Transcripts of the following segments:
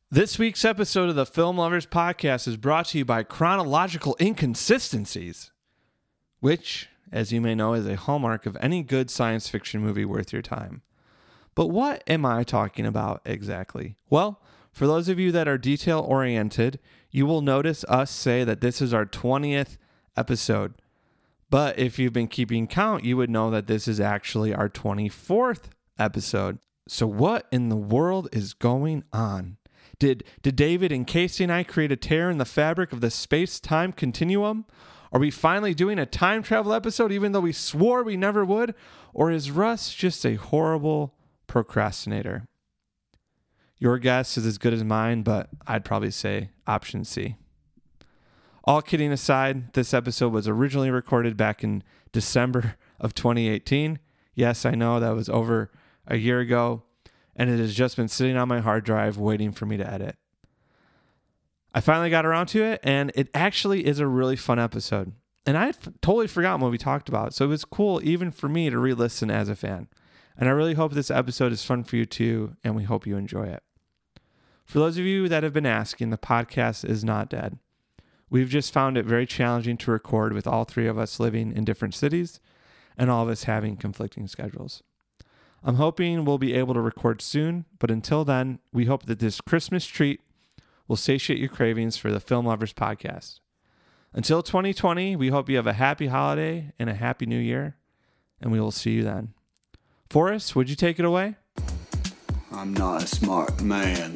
This week's episode of the Film Lovers Podcast is brought to you by Chronological Inconsistencies, which, as you may know, is a hallmark of any good science fiction movie worth your time. But what am I talking about exactly? Well, for those of you that are detail-oriented, you will notice us say that this is our 20th episode. But if you've been keeping count, you would know that this is actually our 24th episode. So what in the world is going on? Did David and Casey and I create a tear in the fabric of the space-time continuum? Are we finally doing a time travel episode even though we swore we never would? Or is Russ just a horrible procrastinator? Your guess is as good as mine, but I'd probably say option C. All kidding aside, this episode was originally recorded back in December of 2018. Yes, I know that was over a year ago, and it has just been sitting on my hard drive waiting for me to edit. I finally got around to it, and it actually is a really fun episode. And I had totally forgotten what we talked about, so it was cool even for me to re-listen as a fan. And I really hope this episode is fun for you too, and we hope you enjoy it. For those of you that have been asking, the podcast is not dead. We've just found it very challenging to record with all three of us living in different cities and all of us having conflicting schedules. I'm hoping we'll be able to record soon, but until then, we hope that this Christmas treat will satiate your cravings for the Film Lovers Podcast. Until 2020, we hope you have a happy holiday and a happy new year, and we will see you then. Forrest, would you take it away? I'm not a smart man,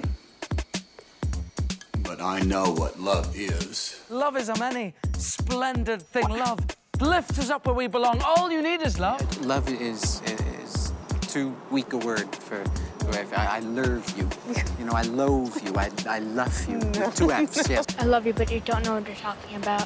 but I know what love is. Love is a many splendid thing. Love lifts us up where we belong. All you need is love. Love is too weak a word for I love you. You know, I loathe you. I love you. Two F's, yes. I love you, but you don't know what you're talking about.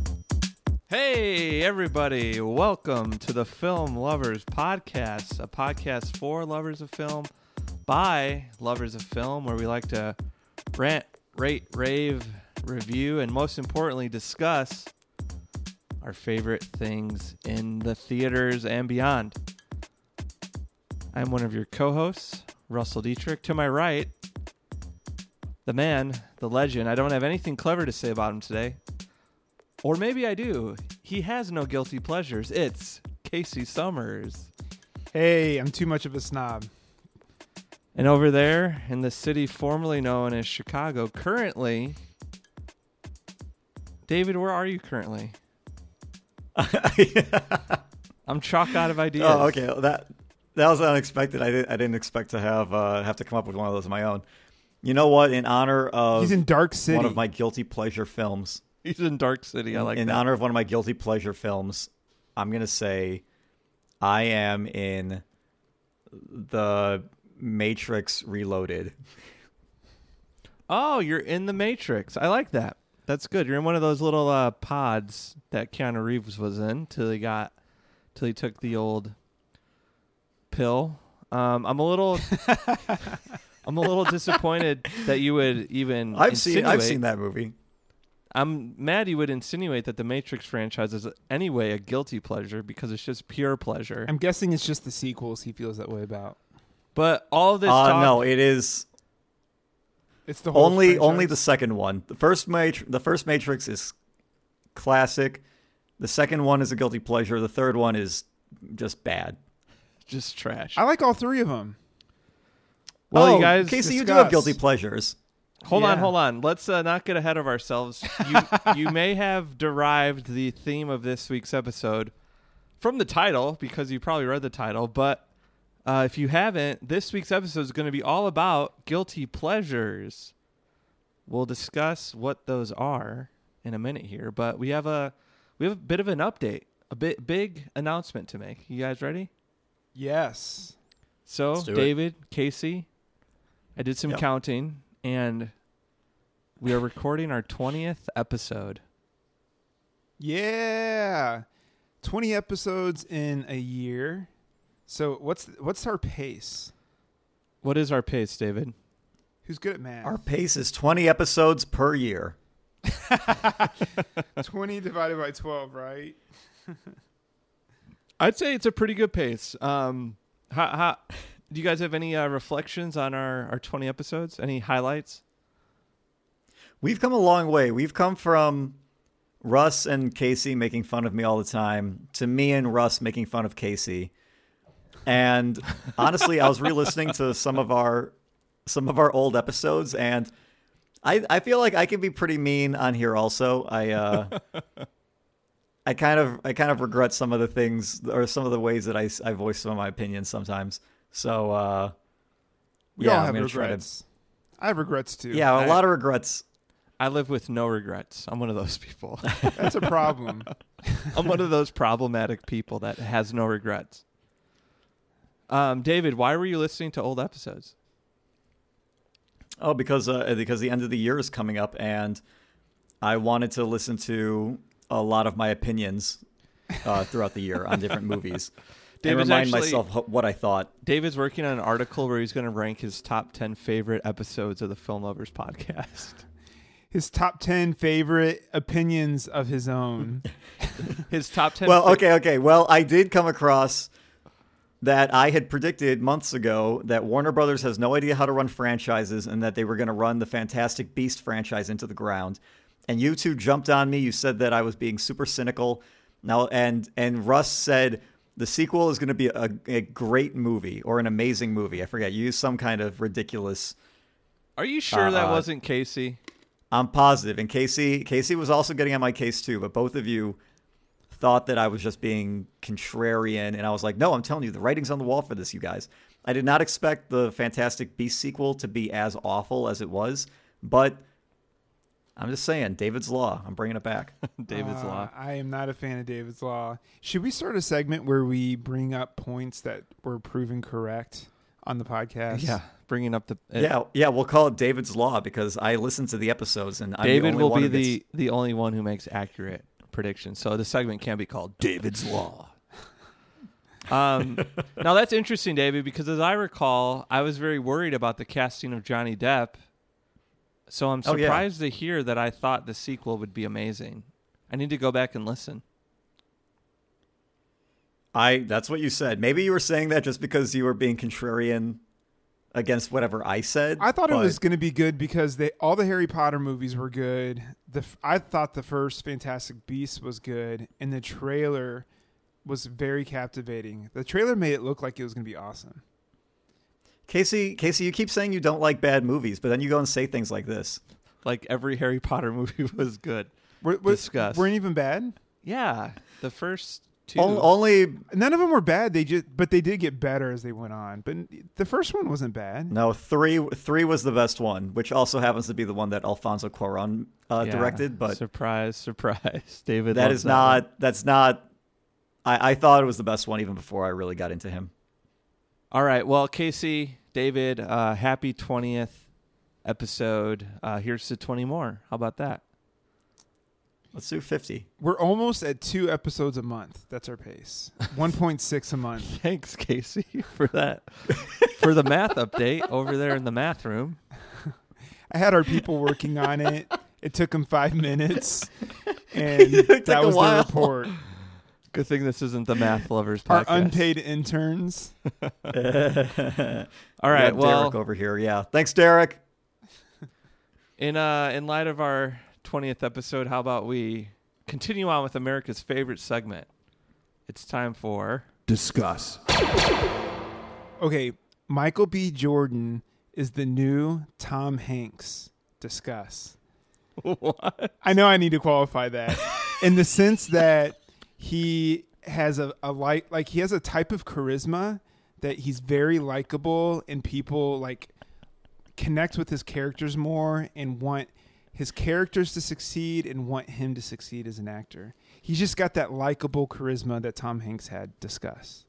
Hey, everybody. Welcome to the Film Lovers Podcast, a podcast for lovers of film by lovers of film, where we like to rant, rate, rave, review, and most importantly, discuss our favorite things in the theaters and beyond. I'm one of your co-hosts, Russell Dietrich. To my right, the man, the legend. I don't have anything clever to say about him today. Or maybe I do. He has no guilty pleasures. It's Casey Summers. Hey, I'm too much of a snob. And over there in the city formerly known as Chicago, currently, David, where are you currently? I'm chalk out of ideas. Oh, okay. That was unexpected. I didn't expect to have to come up with one of those of my own. You know what? In honor of He's in Dark City. One of my guilty pleasure films. He's in Dark City. I like that. In honor of one of my guilty pleasure films, I'm gonna say I am in the Matrix Reloaded. Oh, you're in the Matrix. I like that. That's good. You're in one of those little pods that Keanu Reeves was in till he took the old pill. I'm a little disappointed that you would even I've seen that movie. I'm mad you would insinuate that the Matrix franchise is anyway a guilty pleasure because it's just pure pleasure. I'm guessing it's just the sequels he feels that way about. But all of this talk... No, it is... It's the whole only franchise? the second one. The first Matrix is classic. The second one is a guilty pleasure. The third one is just bad. Just trash. I like all three of them. Well, you guys... Casey, you do have guilty pleasures. Hold on. Let's not get ahead of ourselves. You may have derived the theme of this week's episode from the title because you probably read the title. But if you haven't, this week's episode is going to be all about guilty pleasures. We'll discuss what those are in a minute here. But we have a bit of an update, big announcement to make. You guys ready? Yes. So, David, Casey, I did some counting. And we are recording our 20th episode. Yeah. 20 episodes in a year. So what's our pace? What is our pace, David? Who's good at math? Our pace is 20 episodes per year. 20 divided by 12, right? I'd say it's a pretty good pace. Do you guys have any reflections on our 20 episodes? Any highlights? We've come a long way. We've come from Russ and Casey making fun of me all the time to me and Russ making fun of Casey. And honestly, I was re-listening to some of our old episodes, and I feel like I can be pretty mean on here also. I kind of regret some of the things or some of the ways that I voice some of my opinions sometimes. So We yeah, all I'm have gonna regrets. I have regrets too. Yeah, a lot of regrets. I live with no regrets. I'm one of those people. That's a problem. I'm one of those problematic people that has no regrets. David, why were you listening to old episodes? Oh, because the end of the year is coming up, and I wanted to listen to a lot of my opinions throughout the year on different movies. And remind myself what I thought. David's working on an article where he's going to rank his top 10 favorite episodes of the Film Lovers podcast. His top 10 favorite opinions of his own. His top 10. Well, okay. Well, I did come across that I had predicted months ago that Warner Brothers has no idea how to run franchises and that they were going to run the Fantastic Beast franchise into the ground. And you two jumped on me. You said that I was being super cynical. Now, and Russ said the sequel is going to be a great movie or an amazing movie. I forget. You used some kind of ridiculous. Are you sure that wasn't Casey? I'm positive. And Casey was also getting on my case too, but both of you thought that I was just being contrarian. And I was like, no, I'm telling you, the writing's on the wall for this, you guys. I did not expect the Fantastic Beasts sequel to be as awful as it was, but I'm just saying, David's Law. I'm bringing it back. David's Law. I am not a fan of David's Law. Should we start a segment where we bring up points that were proven correct on the podcast? Yeah, bringing up the... Yeah, we'll call it David's Law because I listened to the episodes and I'm David the only will one be the only one who makes accurate predictions. So the segment can be called David's Law. Now that's interesting, David, because as I recall, I was very worried about the casting of Johnny Depp. So I'm surprised to hear that I thought the sequel would be amazing. I need to go back and listen. That's what you said. Maybe you were saying that just because you were being contrarian against whatever I said. I thought it was going to be good because all the Harry Potter movies were good. I thought the first Fantastic Beasts was good, and the trailer was very captivating. The trailer made it look like it was going to be awesome. Casey, you keep saying you don't like bad movies, but then you go and say things like this. Like every Harry Potter movie was good. Discuss. Weren't even bad? Yeah, the first two. Only none of them were bad. But they did get better as they went on. But the first one wasn't bad. No, three was the best one, which also happens to be the one that Alfonso Cuarón directed. But surprise, David. That's not. I thought it was the best one even before I really got into him. All right, well, Casey, David, happy 20th episode. Here's to 20 more. How about that? Let's do 50. We're almost at 2 episodes a month. That's our pace. 1.6 a month. Thanks, Casey, for that. For the math update over there in the math room. I had our people working on it. It took them 5 minutes, and that was the report. Good thing this isn't the Math Lovers podcast. Our unpaid interns. All right, well, Derek over here. Yeah, thanks, Derek. In light of our 20th episode, how about we continue on with America's favorite segment? It's time for Discuss. Okay, Michael B. Jordan is the new Tom Hanks. Discuss. What? I know I need to qualify that in the sense that he has he has a type of charisma that he's very likable and people connect with his characters more and want his characters to succeed and want him to succeed as an actor. He's just got that likable charisma that Tom Hanks had. Discuss.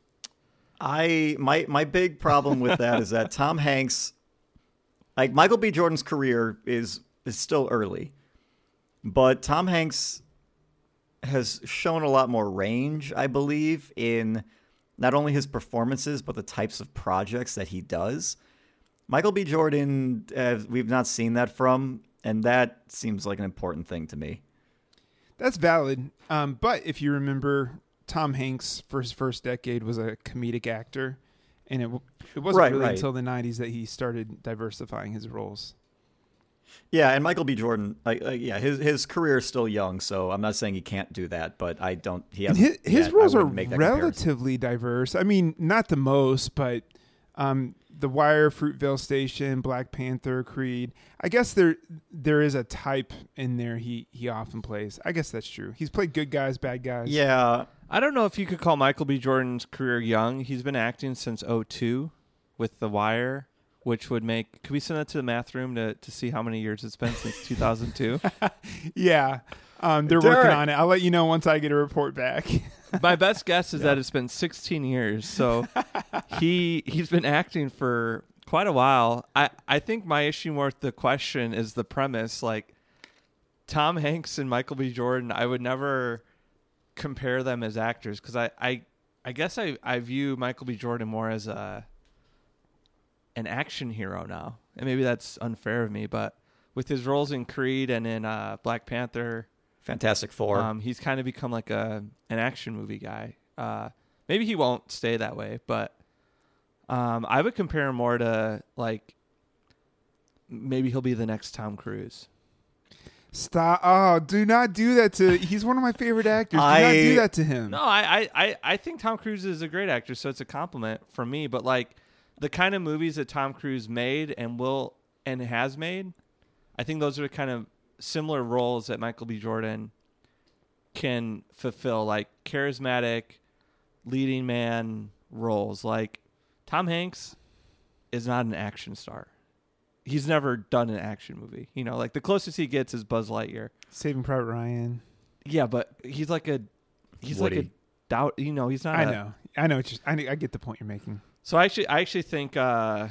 My big problem with that is that Tom Hanks, Michael B. Jordan's career is still early, but Tom Hanks has shown a lot more range, I believe, in not only his performances, but the types of projects that he does. Michael B. Jordan, we've not seen that from, and that seems like an important thing to me. That's valid. But if you remember, Tom Hanks, for his first decade, was a comedic actor, and it wasn't really until the 90s that he started diversifying his roles. Yeah, and Michael B. Jordan, his career is still young, so I'm not saying he can't do that, but I don't. He hasn't. His roles are make that comparison. relatively diverse. I mean, not the most, but The Wire, Fruitvale Station, Black Panther, Creed. I guess there is a type in there he often plays. I guess that's true. He's played good guys, bad guys. Yeah, I don't know if you could call Michael B. Jordan's career young. He's been acting since 2002 with The Wire, which would make... Could we send that to the math room to see how many years it's been since 2002? Yeah. They're working on it. I'll let you know once I get a report back. My best guess is that it's been 16 years. So he's been acting for quite a while. I think my issue more with the question is the premise. Like, Tom Hanks and Michael B. Jordan, I would never compare them as actors because I guess I view Michael B. Jordan more as an action hero now. And maybe that's unfair of me, but with his roles in Creed and in Black Panther... Fantastic Four. He's kind of become like an action movie guy. Maybe he won't stay that way, but I would compare him more to like maybe he'll be the next Tom Cruise. Stop! Oh, do not do that to. He's one of my favorite actors. Do not do that to him. No, I think Tom Cruise is a great actor, so it's a compliment from me. But like the kind of movies that Tom Cruise made and has made, I think those are the kind of similar roles that Michael B. Jordan can fulfill, like charismatic leading man roles. Like Tom Hanks is not an action star. He's never done an action movie. You know, like the closest he gets is Buzz Lightyear. Saving Private Ryan. Yeah, but he's like a doubt. You know, he's not. I know. I get the point you're making. So I actually think, or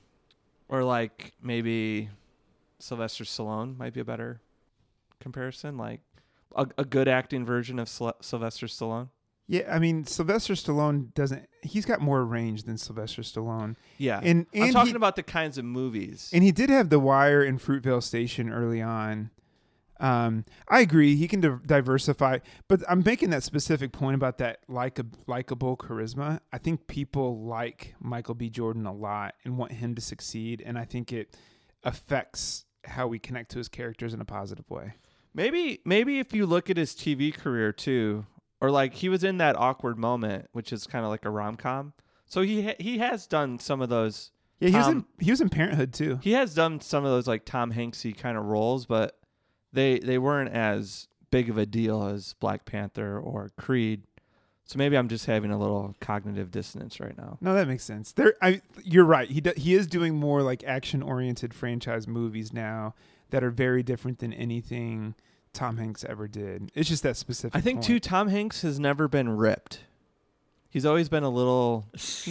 like maybe Sylvester Stallone might be a better comparison, like a good acting version of Sylvester Stallone. Yeah, I mean Sylvester Stallone he's got more range than Sylvester Stallone. Yeah, and I'm talking about the kinds of movies. And he did have The Wire and Fruitvale Station early on. I agree, he can diversify, but I'm making that specific point about that likable charisma. I think people like Michael B. Jordan a lot and want him to succeed, and I think it affects how we connect to his characters in a positive way. Maybe if you look at his TV career too, or like he was in That Awkward Moment, which is kind of like a rom-com. So he has done some of those. Yeah, he was in Parenthood too. He has done some of those like Tom Hanksy kind of roles, but they weren't as big of a deal as Black Panther or Creed. So maybe I'm just having a little cognitive dissonance right now. No, that makes sense. You're right. He is doing more like action-oriented franchise movies now that are very different than anything Tom Hanks ever did. It's just that specific. I think point. too, Tom Hanks has never been ripped. He's always been a little,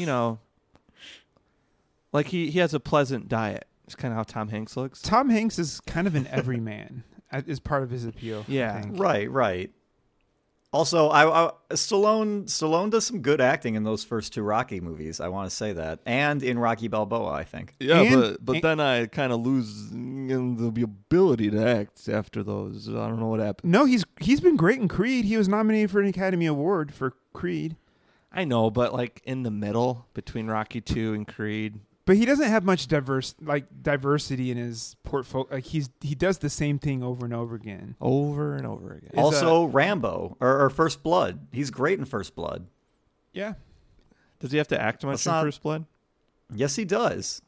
like he has a pleasant diet. It's kind of how Tom Hanks looks. Tom Hanks is kind of an everyman. Is part of his appeal. Yeah. I think. Right. Also, Stallone does some good acting in those first two Rocky movies. I want to say that, and in Rocky Balboa, I think. Yeah, but then I kind of lose the ability to act after those. I don't know what happened. No, he's been great in Creed. He was nominated for an Academy Award for Creed. I know, but like in the middle between Rocky 2 and Creed. But he doesn't have much diversity in his portfolio. Like he does the same thing over and over again. Over and over again. Also, Rambo or First Blood. He's great in First Blood. Yeah. Does he have to act much in First Blood? Yes, he does.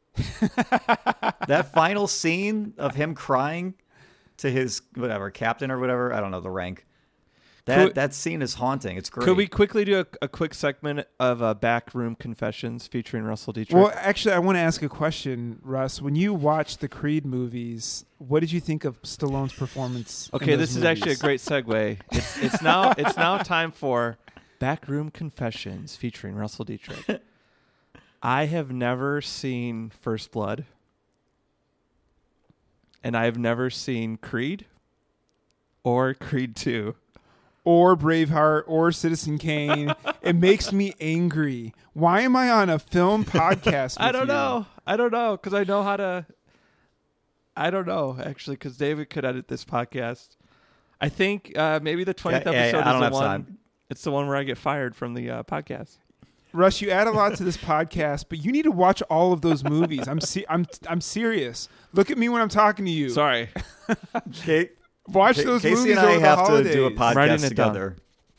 That final scene of him crying to his captain or whatever, I don't know the rank. That scene is haunting. It's great. Could we quickly do a quick segment of Backroom Confessions featuring Russell Dietrich? Well, actually, I want to ask a question, Russ. When you watched the Creed movies, what did you think of Stallone's performance? Okay, this is actually a great segue. It's now time for Backroom Confessions featuring Russell Dietrich. I have never seen First Blood, and I have never seen Creed or Creed 2. Or Braveheart, or Citizen Kane. It makes me angry. Why am I on a film podcast with I don't you? know. I don't know, because I know how to... I don't know, actually, because David could edit this podcast. I think maybe the 20th episode is the one... Time. It's the one where I get fired from the podcast. Rush, you add a lot to this podcast, but you need to watch all of those movies. I'm serious. Look at me when I'm talking to you. Sorry. Watch those Casey movies and I over the have holidays. to do a Writing podcast it together.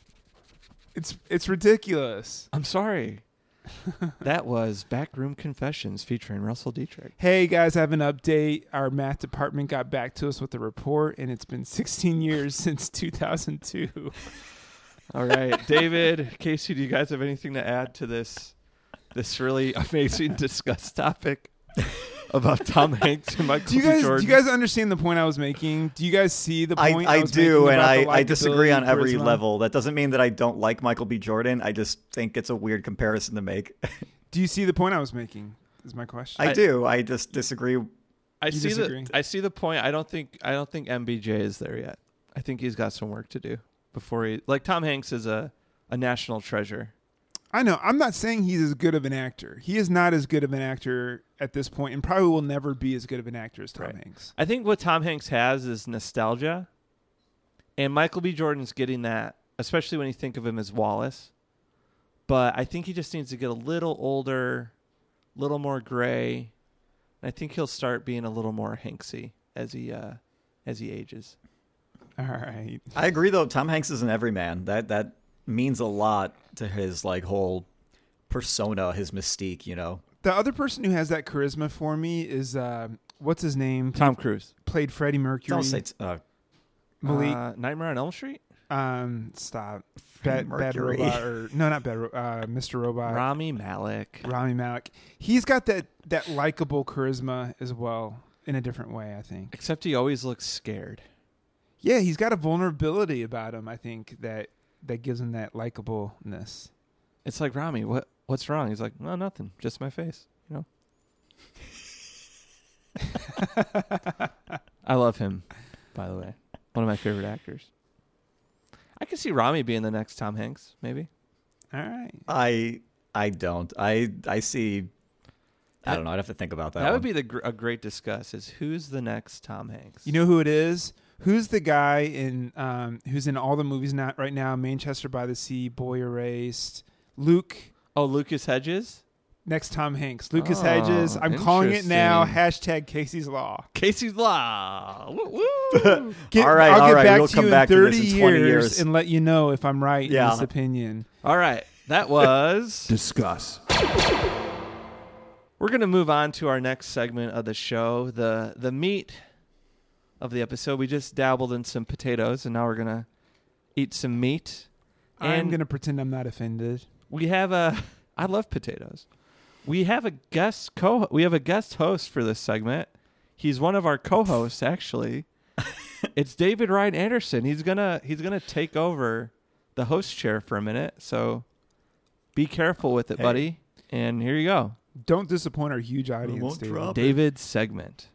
It's ridiculous. I'm sorry. That was Backroom Confessions featuring Russell Dietrich. Hey guys, I have an update. Our math department got back to us with a report, and it's been 16 years since 2002. All right, David, Casey, do you guys have anything to add to this really amazing discuss topic about Tom Hanks and Michael Do B. you Jordan? guys understand the point I was making? Do you guys see the point? I was do, making and about the I disagree on likability, every charisma? level. That doesn't mean that I don't like Michael B. Jordan. I just think it's a weird comparison to make. Do you see the point I was making? Is my question. I do. I just disagree. I see disagree? I see the point. I don't think MBJ is there yet. I think he's got some work to do before he Tom Hanks is a national treasure. I know. I'm not saying he's as good of an actor. He is not as good of an actor at this point, and probably will never be as good of an actor as Tom Hanks. I think what Tom Hanks has is nostalgia, and Michael B. Jordan's getting that, especially when you think of him as Wallace. But I think he just needs to get a little older, a little more gray, and I think he'll start being a little more Hanksy as he ages. All right. I agree, though. Tom Hanks is an everyman. That means a lot to his whole persona, his mystique. You know. The other person who has that charisma for me is what's his name? Tom Cruise. Played Freddie Mercury. Don't say Malik. Nightmare on Elm Street. Stop. Freddie Bad Mercury. Robot, or no, not Bad. Mr. Robot. Rami Malek. Rami Malek. He's got that likable charisma as well, in a different way, I think. Except he always looks scared. Yeah, he's got a vulnerability about him, I think, that gives him that likableness. It's like, Rami, what's wrong? He's like, no, nothing, just my face. You know. I love him, by the way. One of my favorite actors. I could see Rami being the next Tom Hanks, maybe. All right. I don't. I see. I don't know. I'd have to think about that. That would one. be a great discuss. Is who's the next Tom Hanks? You know who it is? Who's the guy in who's in all the movies right now? Manchester by the Sea, Boy Erased, Luke. Oh, Lucas Hedges. Next Tom Hanks, Lucas Oh, Hedges. I'm calling it now. interesting. Hashtag Casey's Law. Casey's Law. Woo, woo. All right, I'll all get right, back we'll to come you back in to 30 this in 20 years. and let you know if I'm right Yeah. in this opinion. All right, that was. Discuss. We're gonna move on to our next segment of the show, the meat of the episode. We just dabbled in some potatoes, and now we're gonna eat some meat. I'm And going to pretend I'm not offended. we have I love potatoes. We have a guest host for this segment. He's one of our co-hosts, actually. It's David Ryan Anderson. He's gonna take over the host chair for a minute. So be careful with it, buddy. And here you go, Don't disappoint our huge audience, won't David. drop. David's segment.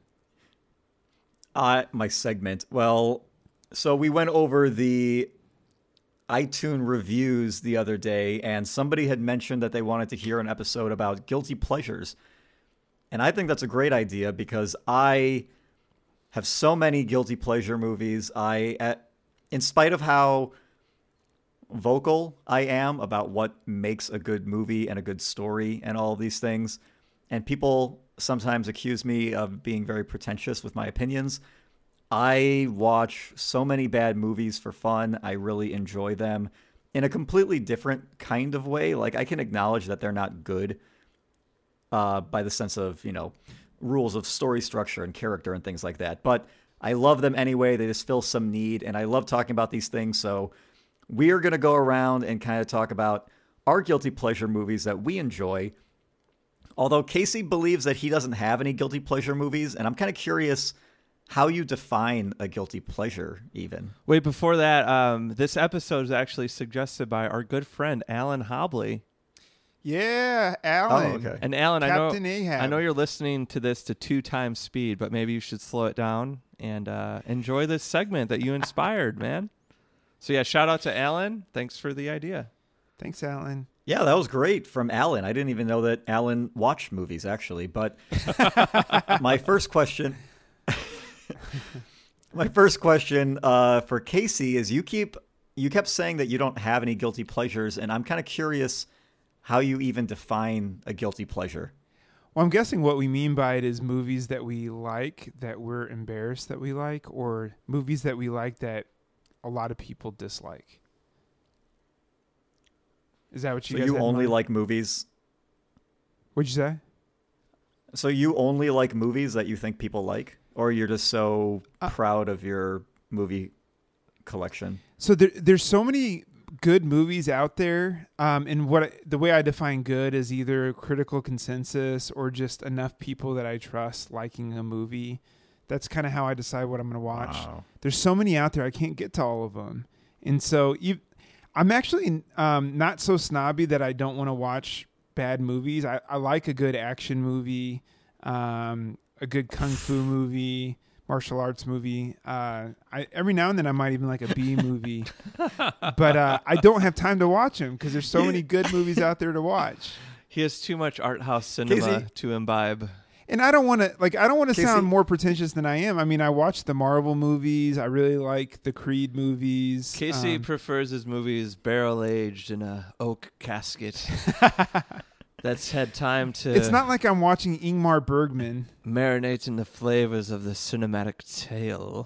My segment. Well, so we went over the iTunes reviews the other day, and somebody had mentioned that they wanted to hear an episode about guilty pleasures. And I think that's a great idea because I have so many guilty pleasure movies. In spite of how vocal I am about what makes a good movie and a good story and all these things, and people sometimes accuse me of being very pretentious with my opinions, I watch so many bad movies for fun. I really enjoy them in a completely different kind of way. Like, I can acknowledge that they're not good by the sense of, rules of story structure and character and things like that. But I love them anyway. They just fill some need, and I love talking about these things. So we are going to go around and kind of talk about our guilty pleasure movies that we enjoy. Although Casey believes that he doesn't have any guilty pleasure movies, and I'm kind of curious how you define a guilty pleasure, even. Wait, before that, this episode is actually suggested by our good friend Alan Hobley. Yeah, Alan. Oh, okay. And Alan, Captain Ahab. I know you're listening to this to 2 times speed, but maybe you should slow it down and enjoy this segment that you inspired, man. So yeah, shout out to Alan. Thanks for the idea. Thanks, Alan. Yeah, that was great from Alan. I didn't even know that Alan watched movies, actually. But my first question for Casey is you kept saying that you don't have any guilty pleasures, and I'm kind of curious how you even define a guilty pleasure. Well, I'm guessing what we mean by it is movies that we like that we're embarrassed that we like, or movies that we like that a lot of people dislike. Is that what you So guys you had in only mind? like movies? What'd you say? So you only like movies that you think people like? Or you're just so proud of your movie collection? So there's so many good movies out there, and the way I define good is either critical consensus or just enough people that I trust liking a movie. That's kind of how I decide what I'm going to watch. Wow. There's so many out there, I can't get to all of them, and so I'm actually not so snobby that I don't want to watch bad movies. I like a good action movie, a good kung fu movie, martial arts movie. Every now and then I might even like a B movie, but I don't have time to watch them because there's so many good movies out there to watch. He has too much art house cinema Casey. to imbibe. And I don't want to Casey. sound more pretentious than I am. I mean, I watch the Marvel movies. I really like the Creed movies. Casey prefers his movies barrel aged in a oak casket. That's had time to It's not like I'm watching Ingmar Bergman. marinate in the flavors of the cinematic tale.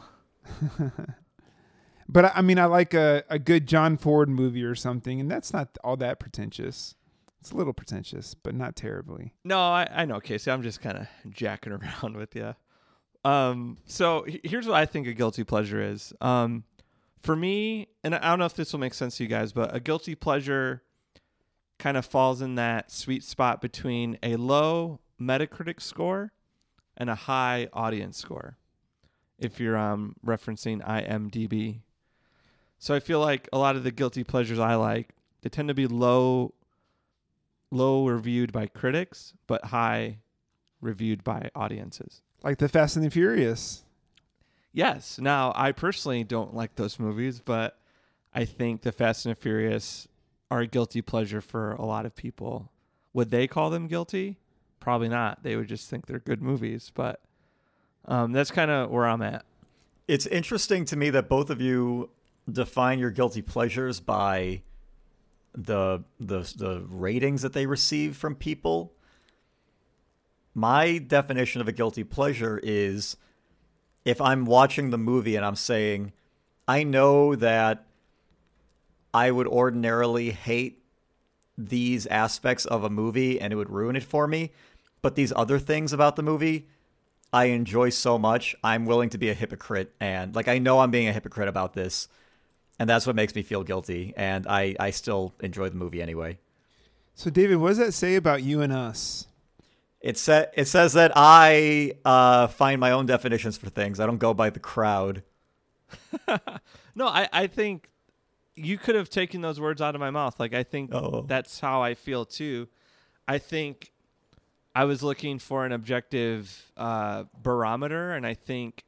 But I mean, I like a good John Ford movie or something, and that's not all that pretentious. It's a little pretentious, but not terribly. No, I know, Casey. I'm just kind of jacking around with you. So here's what I think a guilty pleasure is. For me, and I don't know if this will make sense to you guys, but a guilty pleasure kind of falls in that sweet spot between a low Metacritic score and a high audience score, if you're referencing IMDb. So I feel like a lot of the guilty pleasures I like, they tend to be low reviewed by critics, but high reviewed by audiences. Like the Fast and the Furious. Yes. Now, I personally don't like those movies, but I think the Fast and the Furious are a guilty pleasure for a lot of people. Would they call them guilty? Probably not. They would just think they're good movies, but that's kind of where I'm at. It's interesting to me that both of you define your guilty pleasures by the ratings that they receive from people. My definition of a guilty pleasure is if I'm watching the movie and I'm saying, I know that I would ordinarily hate these aspects of a movie and it would ruin it for me, but these other things about the movie I enjoy so much, I'm willing to be a hypocrite. And I know I'm being a hypocrite about this, and that's what makes me feel guilty. And I still enjoy the movie anyway. So, David, what does that say about you and us? It says that I find my own definitions for things. I don't go by the crowd. No, I think you could have taken those words out of my mouth. I think that's how I feel too. I think I was looking for an objective barometer, and I think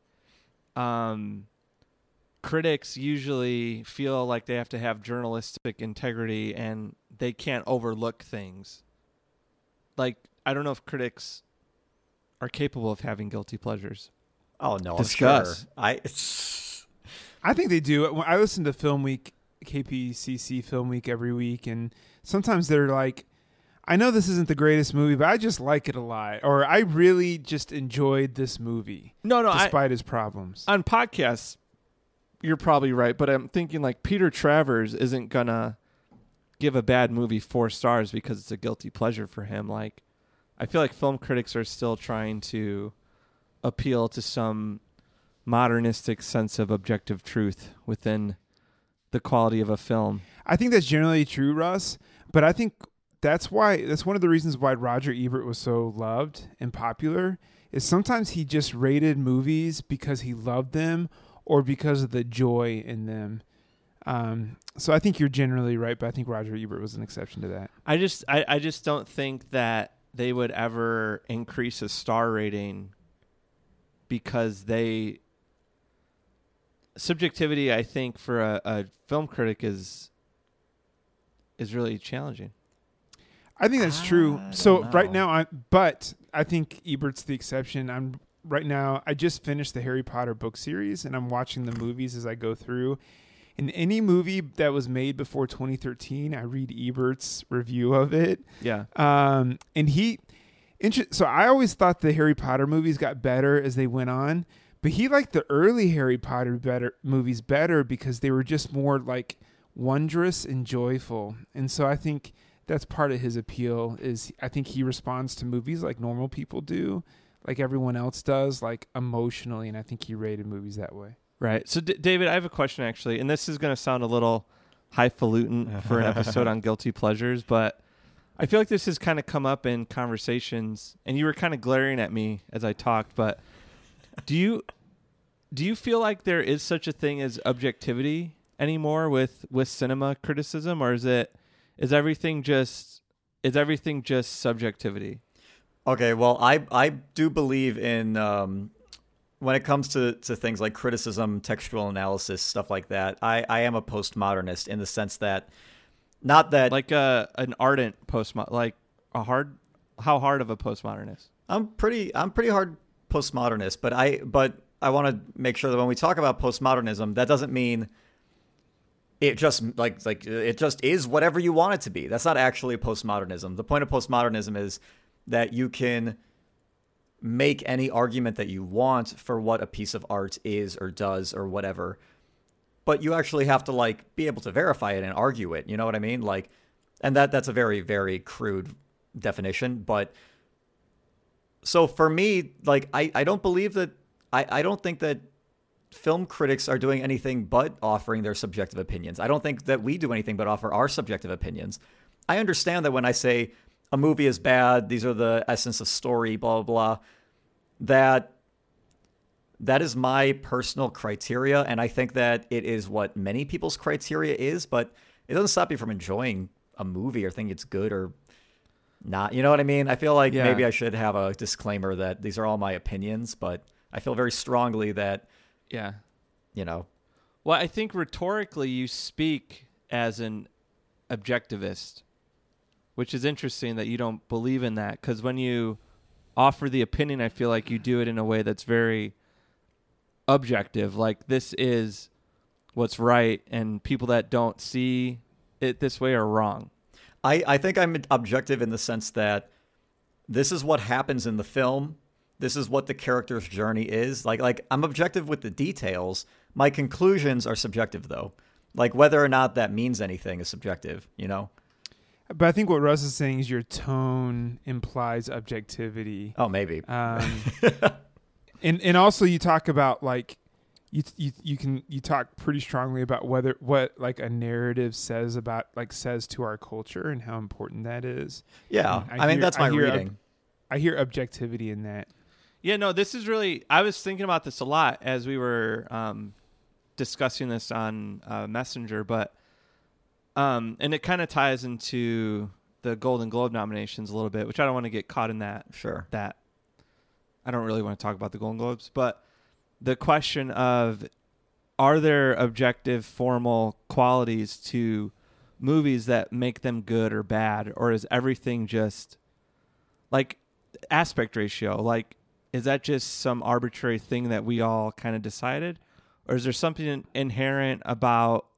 critics usually feel like they have to have journalistic integrity and they can't overlook things. I don't know if critics are capable of having guilty pleasures. Oh, no, Discuss. I'm sure. I think they do. I listen to Film Week, KPCC Film Week every week, and sometimes they're like, I know this isn't the greatest movie, but I just like it a lot. Or I really just enjoyed this movie. No, despite his problems. On podcasts, you're probably right, but I'm thinking Peter Travers isn't going to give a bad movie 4 stars because it's a guilty pleasure for him. I feel like film critics are still trying to appeal to some modernistic sense of objective truth within the quality of a film. I think that's generally true, Russ, but I think that's one of the reasons why Roger Ebert was so loved and popular is sometimes he just rated movies because he loved them or because of the joy in them. So I think you're generally right, but I think Roger Ebert was an exception to that. I just don't think that they would ever increase a star rating because subjectivity, I think, for a film critic is really challenging. I think that's true. So right now, but I think Ebert's the exception. I just finished the Harry Potter book series, and I'm watching the movies as I go through. in any movie that was made before 2013, I read Ebert's review of it. Yeah. And so I always thought the Harry Potter movies got better as they went on, but he liked the early Harry Potter movies better because they were just more like wondrous and joyful. And so I think that's part of his appeal is I think he responds to movies like normal people do, like everyone else does, like emotionally. And I think he rated movies that way. Right. So, David, I have a question, actually, and this is going to sound a little highfalutin for an episode on guilty pleasures, but I feel like this has kind of come up in conversations, and you were kind of glaring at me as I talked, but do you feel like there is such a thing as objectivity anymore with cinema criticism, or is everything just subjectivity? Okay, well, I do believe in when it comes to things like criticism, textual analysis, stuff like that. I am a postmodernist in the sense that not that like an ardent postmodern, like how hard of a postmodernist? I'm pretty hard postmodernist, but I want to make sure that when we talk about postmodernism, that doesn't mean it just like it just is whatever you want it to be. That's not actually postmodernism. The point of postmodernism is that you can make any argument that you want for what a piece of art is or does or whatever, but you actually have to like be able to verify it and argue it. You know what I mean? Like, and that's a very, very crude definition. But so for me, like, I don't believe that, I don't think that film critics are doing anything but offering their subjective opinions. I don't think that we do anything but offer our subjective opinions. I understand that when I say a movie is bad, these are the essence of story, blah, blah, blah, that is my personal criteria, and I think that it is what many people's criteria is, but it doesn't stop you from enjoying a movie or think it's good or not. You know what I mean? I feel like maybe I should have a disclaimer that these are all my opinions, but I feel very strongly that, you know. Well, I think rhetorically you speak as an objectivist, which is interesting that you don't believe in that, because when you offer the opinion, I feel like you do it in a way that's very objective, like this is what's right, and people that don't see it this way are wrong. I think I'm objective in the sense that this is what happens in the film. This is what the character's journey is. Like I'm objective with the details. My conclusions are subjective, though. Like whether or not that means anything is subjective, you know? But I think what Russ is saying is your tone implies objectivity. Oh, maybe. And also you talk about like you talk pretty strongly about what like a narrative says to our culture and how important that is. Yeah, I mean that's my reading. I hear objectivity in that. Yeah, no, this is really. I was thinking about this a lot as we were discussing this on Messenger, but and it kind of ties into the Golden Globe nominations a little bit, which I don't want to get caught in that. Sure. That I don't really want to talk about the Golden Globes, but the question of are there objective formal qualities to movies that make them good or bad, or is everything just like aspect ratio? Like, is that just some arbitrary thing that we all kind of decided, or is there something inherent about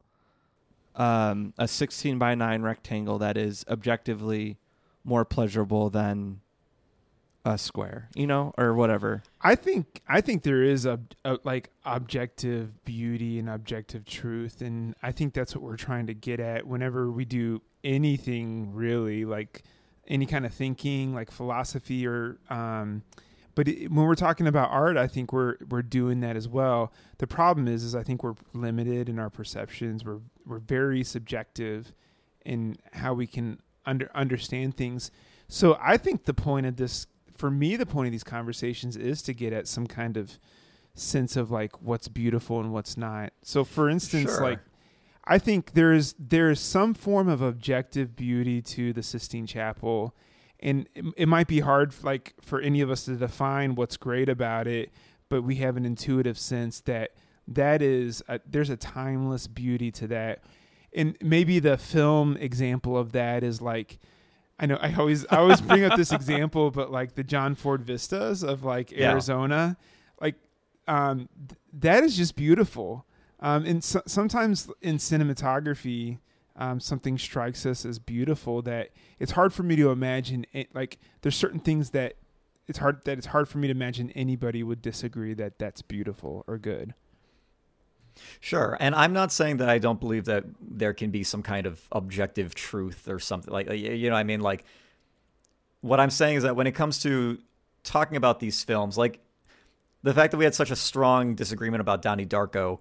a 16:9 rectangle that is objectively more pleasurable than a square, you know, or whatever? I think there is a like objective beauty and objective truth, and I think that's what we're trying to get at whenever we do anything, really, like any kind of thinking, like philosophy or but when we're talking about art, I think we're doing that as well. The problem is I think we're limited in our perceptions. We're very subjective in how we can understand things. So I think the point of this, for me, the point of these conversations is to get at some kind of sense of like what's beautiful and what's not. So for instance, Sure. like I think there is some form of objective beauty to the Sistine Chapel. And it might be hard, like, for any of us to define what's great about it, but we have an intuitive sense that there's a timeless beauty to that. And maybe the film example of that is like, I know I always bring up this example, but like the John Ford vistas of like Arizona, like that is just beautiful. And sometimes in cinematography, something strikes us as beautiful that it's hard for me to imagine it. Like there's certain things that it's hard for me to imagine anybody would disagree that that's beautiful or good. Sure. And I'm not saying that I don't believe that there can be some kind of objective truth or something like, you know what I mean? Like what I'm saying is that when it comes to talking about these films, like the fact that we had such a strong disagreement about Donnie Darko,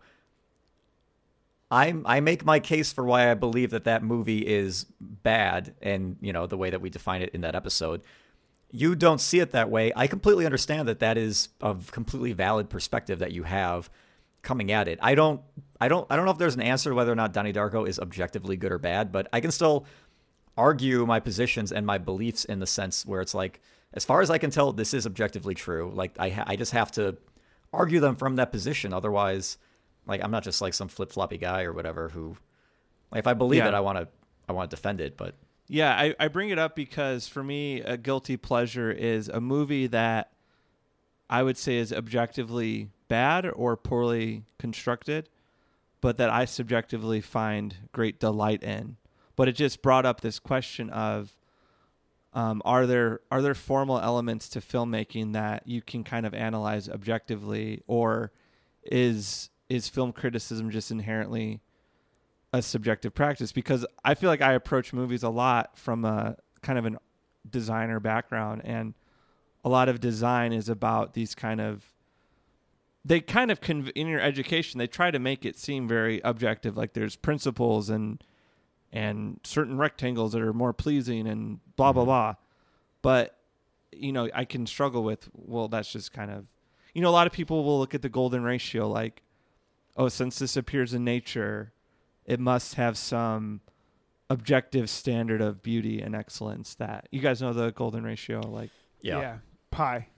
I make my case for why I believe that movie is bad, and you know the way that we define it in that episode. You don't see it that way. I completely understand that is a completely valid perspective that you have coming at it. I don't know if there's an answer to whether or not Donnie Darko is objectively good or bad, but I can still argue my positions and my beliefs in the sense where it's like, as far as I can tell, this is objectively true. Like I just have to argue them from that position. Otherwise, like I'm not just like some flip-floppy guy or whatever who, like if I believe it, I want to defend it. But yeah, I bring it up because for me, a guilty pleasure is a movie that I would say is objectively bad or poorly constructed, but that I subjectively find great delight in. But it just brought up this question of, are there formal elements to filmmaking that you can kind of analyze objectively, or is film criticism just inherently a subjective practice? Because I feel like I approach movies a lot from a kind of a designer background, and a lot of design is about these kind of, they kind of in your education, they try to make it seem very objective, like there's principles and certain rectangles that are more pleasing and blah, blah, blah. But, you know, I can struggle with, well, that's just kind of, you know, a lot of people will look at the golden ratio like, oh, since this appears in nature, it must have some objective standard of beauty and excellence that, you guys know the golden ratio, like, yeah. Pi.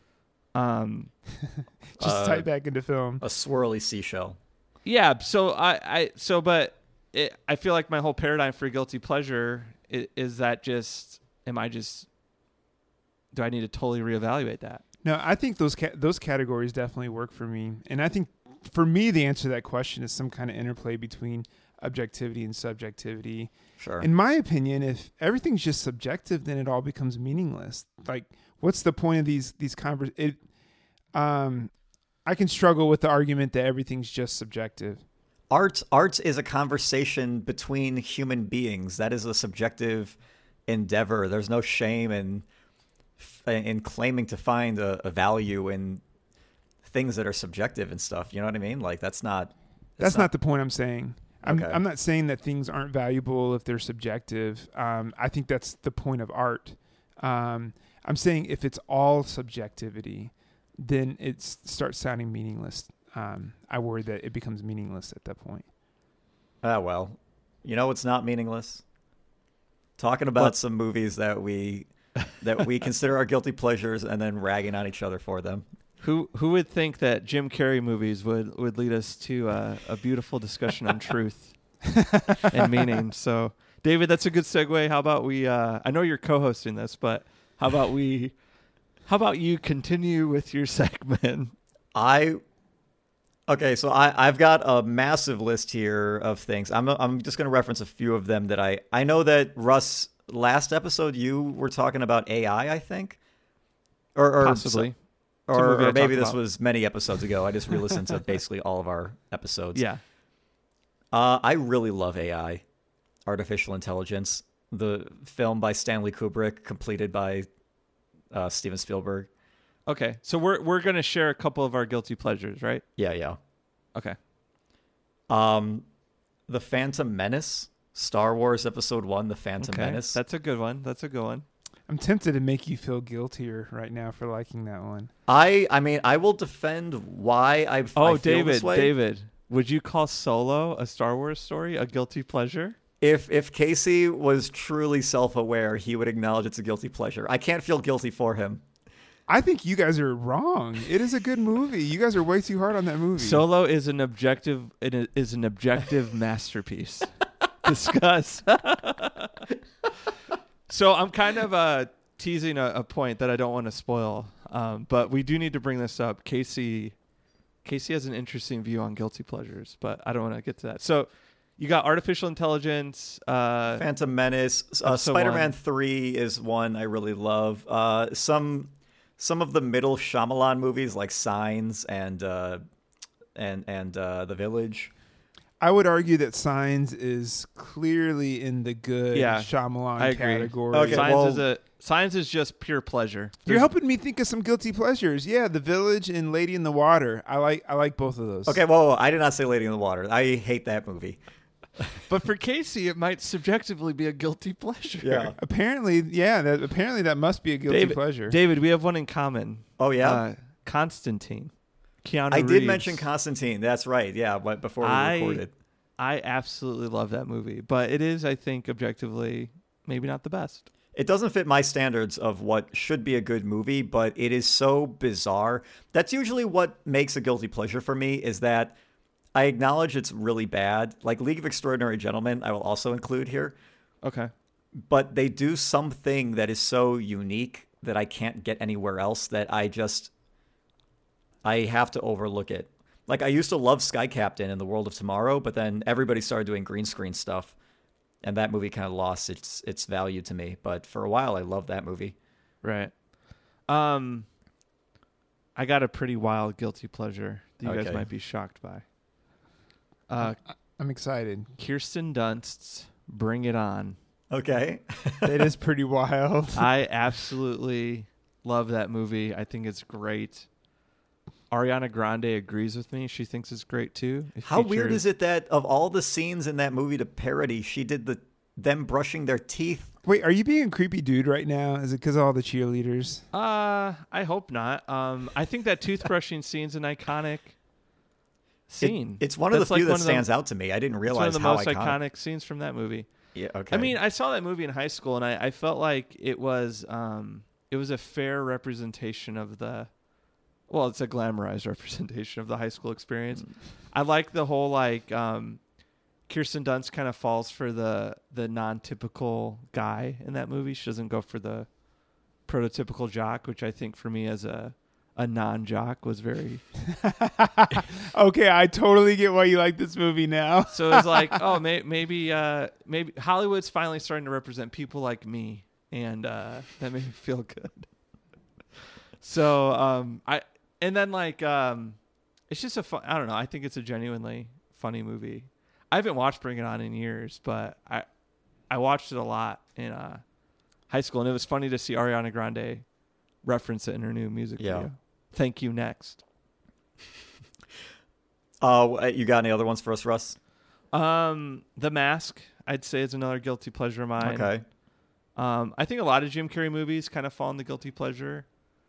Just type back into film. A swirly seashell. Yeah. So I feel like my whole paradigm for guilty pleasure is that just, do I need to totally reevaluate that? No, I think those categories definitely work for me. And I think for me, the answer to that question is some kind of interplay between objectivity and subjectivity. Sure. In my opinion, if everything's just subjective, then it all becomes meaningless. Like, what's the point of these conversations? I can struggle with the argument that everything's just subjective. Art is a conversation between human beings. That is a subjective endeavor. There's no shame in claiming to find a value in things that are subjective and stuff. You know what I mean? Like that's not the point I'm saying. Okay. I'm not saying that things aren't valuable if they're subjective. I think that's the point of art. I'm saying if it's all subjectivity, then it starts sounding meaningless. I worry that it becomes meaningless at that point. Well, you know what's not meaningless? Talking about some movies that we consider our guilty pleasures and then ragging on each other for them. Who would think that Jim Carrey movies would lead us to a beautiful discussion on truth and meaning? So, David, that's a good segue. How about we? I know you're co-hosting this, but how about you continue with your segment? Okay, so I've got a massive list here of things. I'm just going to reference a few of them that I know that Russ, last episode you were talking about AI, I think, or possibly. Or maybe this was many episodes ago. I just re-listened to basically all of our episodes. Yeah. I really love AI, artificial intelligence. The film by Stanley Kubrick, completed by Steven Spielberg. Okay, so we're going to share a couple of our guilty pleasures, right? Yeah. Okay. The Phantom Menace, Star Wars Episode 1, The Phantom Menace. That's a good one. I'm tempted to make you feel guiltier right now for liking that one. I mean, I will defend why I feel this way. David, would you call Solo, a Star Wars story, a guilty pleasure? If Casey was truly self-aware, he would acknowledge it's a guilty pleasure. I can't feel guilty for him. I think you guys are wrong. It is a good movie. You guys are way too hard on that movie. Solo is an objective. It is an objective masterpiece. Discuss. So I'm kind of teasing a point that I don't want to spoil, but we do need to bring this up. Casey Casey has an interesting view on guilty pleasures, but I don't want to get to that. So you got artificial intelligence. Phantom Menace. Spider-Man 3 is one I really love. Some of the middle Shyamalan movies like Signs and The Village. I would argue that Signs is clearly in the good Shyamalan category. Okay, Signs is just pure pleasure. You're helping me think of some guilty pleasures. Yeah, The Village and Lady in the Water. I like both of those. Okay, well, I did not say Lady in the Water. I hate that movie. But for Casey, it might subjectively be a guilty pleasure. Yeah. Apparently that must be a guilty pleasure. David, we have one in common. Oh, yeah? Constantine. Keanu I Reeves. did mention Constantine. That's right. Yeah, but before we recorded. I absolutely love that movie. But it is, I think, objectively maybe not the best. It doesn't fit my standards of what should be a good movie, but it is so bizarre. That's usually what makes a guilty pleasure for me, is that I acknowledge it's really bad. Like League of Extraordinary Gentlemen, I will also include here. Okay. But they do something that is so unique that I can't get anywhere else that I have to overlook it. Like I used to love Sky Captain and The World of Tomorrow, but then everybody started doing green screen stuff, and that movie kind of lost its value to me. But for a while, I loved that movie. Right. I got a pretty wild guilty pleasure that you guys might be shocked by. I'm excited. Kirsten Dunst's Bring It On. Okay. That is pretty wild. I absolutely love that movie. I think it's great. Ariana Grande agrees with me. She thinks it's great too. How weird is it that of all the scenes in that movie to parody, she did them brushing their teeth? Wait, are you being a creepy dude right now? Is it because of all the cheerleaders? I hope not. I think that toothbrushing scene's an iconic scene. It's one of the few that stands out to me. I didn't realize it's one of the how most iconic scenes from that movie. Yeah, okay. I mean, I saw that movie in high school, and I felt like it was a fair representation of it's a glamorized representation of the high school experience. I like the whole Kirsten Dunst kind of falls for the non-typical guy in that movie. She doesn't go for the prototypical jock, which I think for me as a non-jock was very... Okay, I totally get why you like this movie now. So it's like, maybe Hollywood's finally starting to represent people like me, and that made me feel good. So it's just I don't know. I think it's a genuinely funny movie. I haven't watched Bring It On in years, but I watched it a lot in high school, and it was funny to see Ariana Grande reference it in her new music video. Thank You Next. You got any other ones for us, Russ? The Mask, I'd say, is another guilty pleasure of mine. Okay. I think a lot of Jim Carrey movies kind of fall in the guilty pleasure.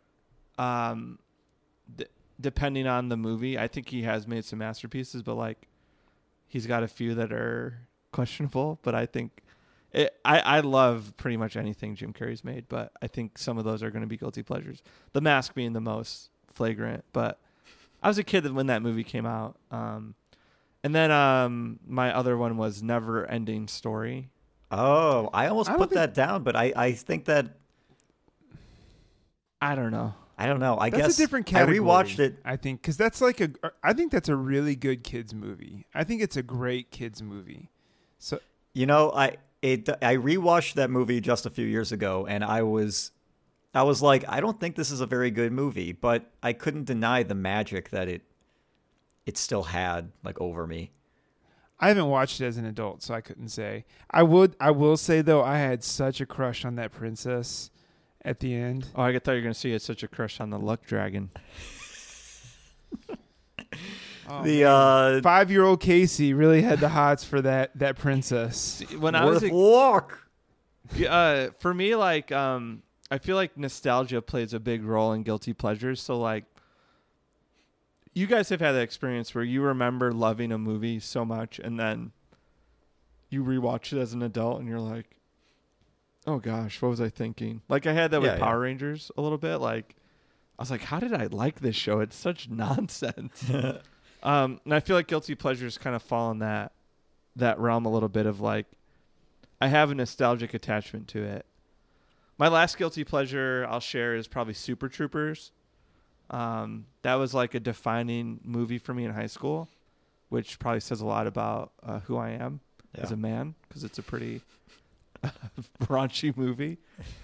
Depending on the movie, I think he has made some masterpieces, but he's got a few that are questionable. But I think I love pretty much anything Jim Carrey's made, but I think some of those are going to be guilty pleasures. The Mask being the most flagrant, but I was a kid when that movie came out. And then my other one was Never Ending Story. Oh, I almost put that down, but I think that... I don't know. I guess that's a different category. I rewatched it. I think because that's I think that's a really good kids movie. I think it's a great kids movie. So I rewatched that movie just a few years ago, and I was like, I don't think this is a very good movie, but I couldn't deny the magic that it still had over me. I haven't watched it as an adult, so I couldn't say. I will say though, I had such a crush on that princess at the end. Oh, I thought you were going to see it's such a crush on the Luck Dragon. The 5-year-old Casey really had the hots for that princess. When I was for me, I feel like nostalgia plays a big role in guilty pleasures. So you guys have had that experience where you remember loving a movie so much, and then you rewatch it as an adult, and you're like, oh gosh, what was I thinking? I had that with Power Rangers a little bit. I was like, how did I like this show? It's such nonsense. And I feel like guilty pleasures kind of fall in that realm a little bit of I have a nostalgic attachment to it. My last guilty pleasure I'll share is probably Super Troopers. That was like a defining movie for me in high school, which probably says a lot about who I am as a man, because it's a pretty raunchy movie.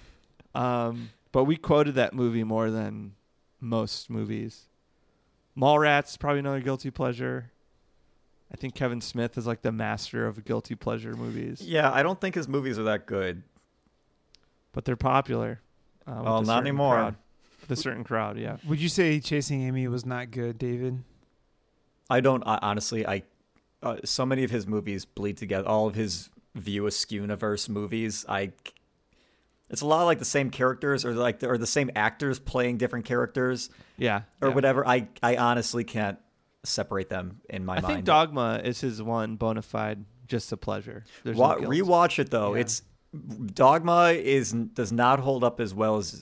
But we quoted that movie more than most movies. Mallrats, probably another guilty pleasure. I think Kevin Smith is like the master of guilty pleasure movies. Yeah, I don't think his movies are that good. But they're popular. Well, not anymore. With a certain crowd, yeah. Would you say Chasing Amy was not good, David? Honestly, so many of his movies bleed together. All of his View Askew-universe movies, it's a lot of like the same characters or the same actors playing different characters. Yeah. Or whatever. I honestly can't separate them in my mind. I think Dogma is his one bona fide just a pleasure. There's no guilt. Rewatch it though. Yeah. Dogma does not hold up as well as